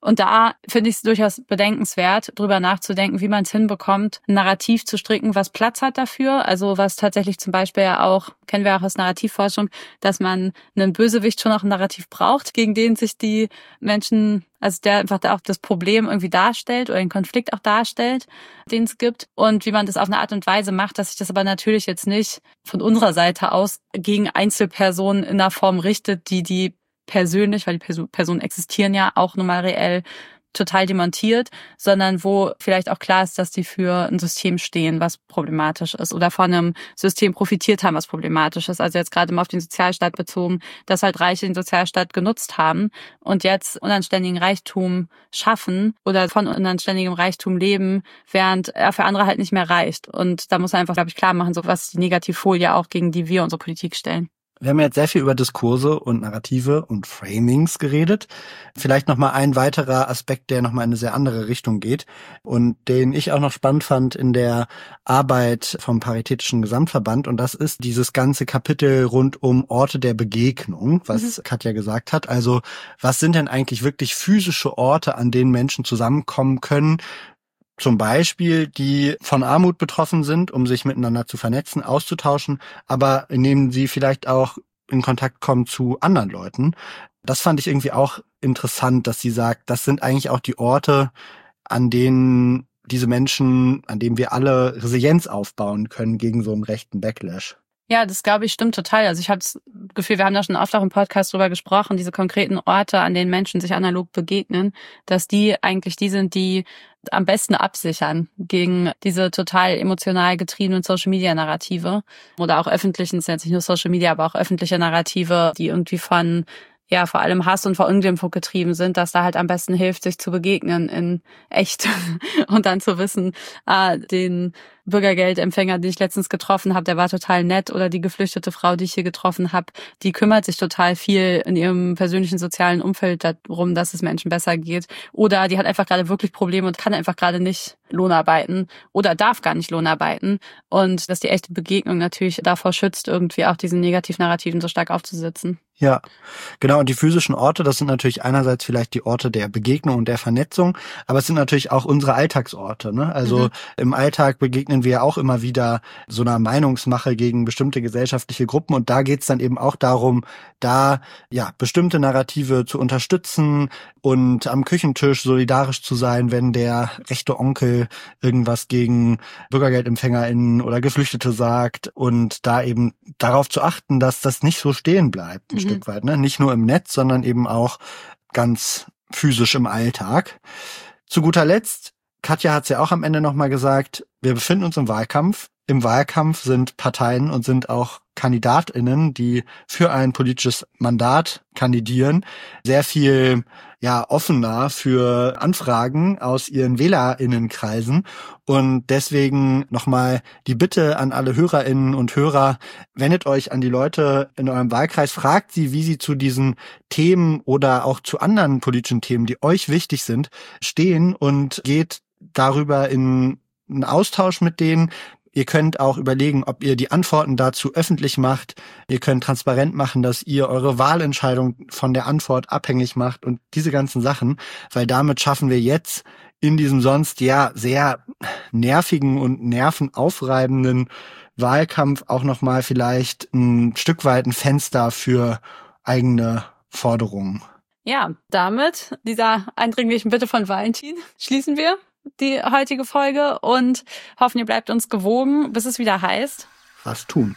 Und da finde ich es durchaus bedenkenswert, drüber nachzudenken, wie man es hinbekommt, ein Narrativ zu stricken, was Platz hat dafür. Also was tatsächlich zum Beispiel ja auch, kennen wir auch aus Narrativforschung, dass man einen Bösewicht schon auch ein Narrativ braucht, gegen den sich die Menschen, also der einfach auch das Problem irgendwie darstellt oder den Konflikt auch darstellt, den es gibt. Und wie man das auf eine Art und Weise macht, dass sich das aber natürlich jetzt nicht von unserer Seite aus gegen Einzelpersonen in einer Form richtet, die die persönlich, weil die Personen existieren ja auch nun mal reell, total demontiert, sondern wo vielleicht auch klar ist, dass die für ein System stehen, was problematisch ist oder von einem System profitiert haben, was problematisch ist. Also jetzt gerade mal auf den Sozialstaat bezogen, dass halt Reiche den Sozialstaat genutzt haben und jetzt unanständigen Reichtum schaffen oder von unanständigem Reichtum leben, während er für andere halt nicht mehr reicht. Und da muss man einfach, glaube ich, klar machen, so was die Negativfolie auch, gegen die wir unsere Politik stellen. Wir haben jetzt sehr viel über Diskurse und Narrative und Framings geredet. Vielleicht nochmal ein weiterer Aspekt, der nochmal in eine sehr andere Richtung geht und den ich auch noch spannend fand in der Arbeit vom Paritätischen Gesamtverband. Und das ist dieses ganze Kapitel rund um Orte der Begegnung, was mhm. Katja gesagt hat. Also was sind denn eigentlich wirklich physische Orte, an denen Menschen zusammenkommen können? Zum Beispiel, die von Armut betroffen sind, um sich miteinander zu vernetzen, auszutauschen, aber indem sie vielleicht auch in Kontakt kommen zu anderen Leuten. Das fand ich irgendwie auch interessant, dass sie sagt, das sind eigentlich auch die Orte, an denen diese Menschen, an denen wir alle Resilienz aufbauen können gegen so einen rechten Backlash. Ja, das glaube ich stimmt total. Also ich habe das Gefühl, wir haben da schon oft auch im Podcast drüber gesprochen, diese konkreten Orte, an denen Menschen sich analog begegnen, dass die eigentlich die sind, die am besten absichern gegen diese total emotional getriebenen Social-Media-Narrative oder auch öffentlichen, es ist jetzt nicht nur Social Media, aber auch öffentliche Narrative, die irgendwie von ja vor allem Hass und Verunglimpfung getrieben sind, dass da halt am besten hilft, sich zu begegnen in echt und dann zu wissen, ah, den Bürgergeldempfänger, den ich letztens getroffen habe, der war total nett, oder die geflüchtete Frau, die ich hier getroffen habe, die kümmert sich total viel in ihrem persönlichen sozialen Umfeld darum, dass es Menschen besser geht, oder die hat einfach gerade wirklich Probleme und kann einfach gerade nicht Lohnarbeiten oder darf gar nicht Lohnarbeiten, und dass die echte Begegnung natürlich davor schützt, irgendwie auch diesen Negativnarrativen so stark aufzusitzen. Ja, genau. Und die physischen Orte, das sind natürlich einerseits vielleicht die Orte der Begegnung und der Vernetzung, aber es sind natürlich auch unsere Alltagsorte, ne? Also mhm. im Alltag begegnen wir auch immer wieder so einer Meinungsmache gegen bestimmte gesellschaftliche Gruppen, und da geht's dann eben auch darum, da ja bestimmte Narrative zu unterstützen und am Küchentisch solidarisch zu sein, wenn der rechte Onkel irgendwas gegen BürgergeldempfängerInnen oder Geflüchtete sagt, und da eben darauf zu achten, dass das nicht so stehen bleibt. Ein mhm. Stück weit, ne? Nicht nur im Netz, sondern eben auch ganz physisch im Alltag. Zu guter Letzt, Katja hat es ja auch am Ende nochmal gesagt, wir befinden uns im Wahlkampf. Im Wahlkampf sind Parteien und sind auch KandidatInnen, die für ein politisches Mandat kandidieren, sehr viel ja offener für Anfragen aus ihren WählerInnenkreisen. Und deswegen nochmal die Bitte an alle HörerInnen und Hörer, wendet euch an die Leute in eurem Wahlkreis, fragt sie, wie sie zu diesen Themen oder auch zu anderen politischen Themen, die euch wichtig sind, stehen, und geht darüber in einen Austausch mit denen. Ihr könnt auch überlegen, ob ihr die Antworten dazu öffentlich macht. Ihr könnt transparent machen, dass ihr eure Wahlentscheidung von der Antwort abhängig macht und diese ganzen Sachen, weil damit schaffen wir jetzt in diesem sonst ja sehr nervigen und nervenaufreibenden Wahlkampf auch nochmal vielleicht ein Stück weit ein Fenster für eigene Forderungen. Ja, damit, dieser eindringlichen Bitte von Valentin, schließen wir die heutige Folge und hoffen, ihr bleibt uns gewogen, bis es wieder heißt: Was tun?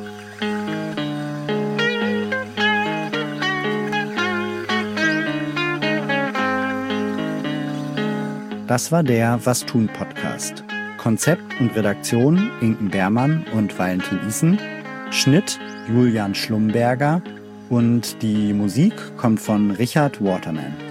Das war der Was tun Podcast. Konzept und Redaktion Inken Beermann und Valentin Isen. Schnitt Julian Schlumberger. Und die Musik kommt von Richard Waterman.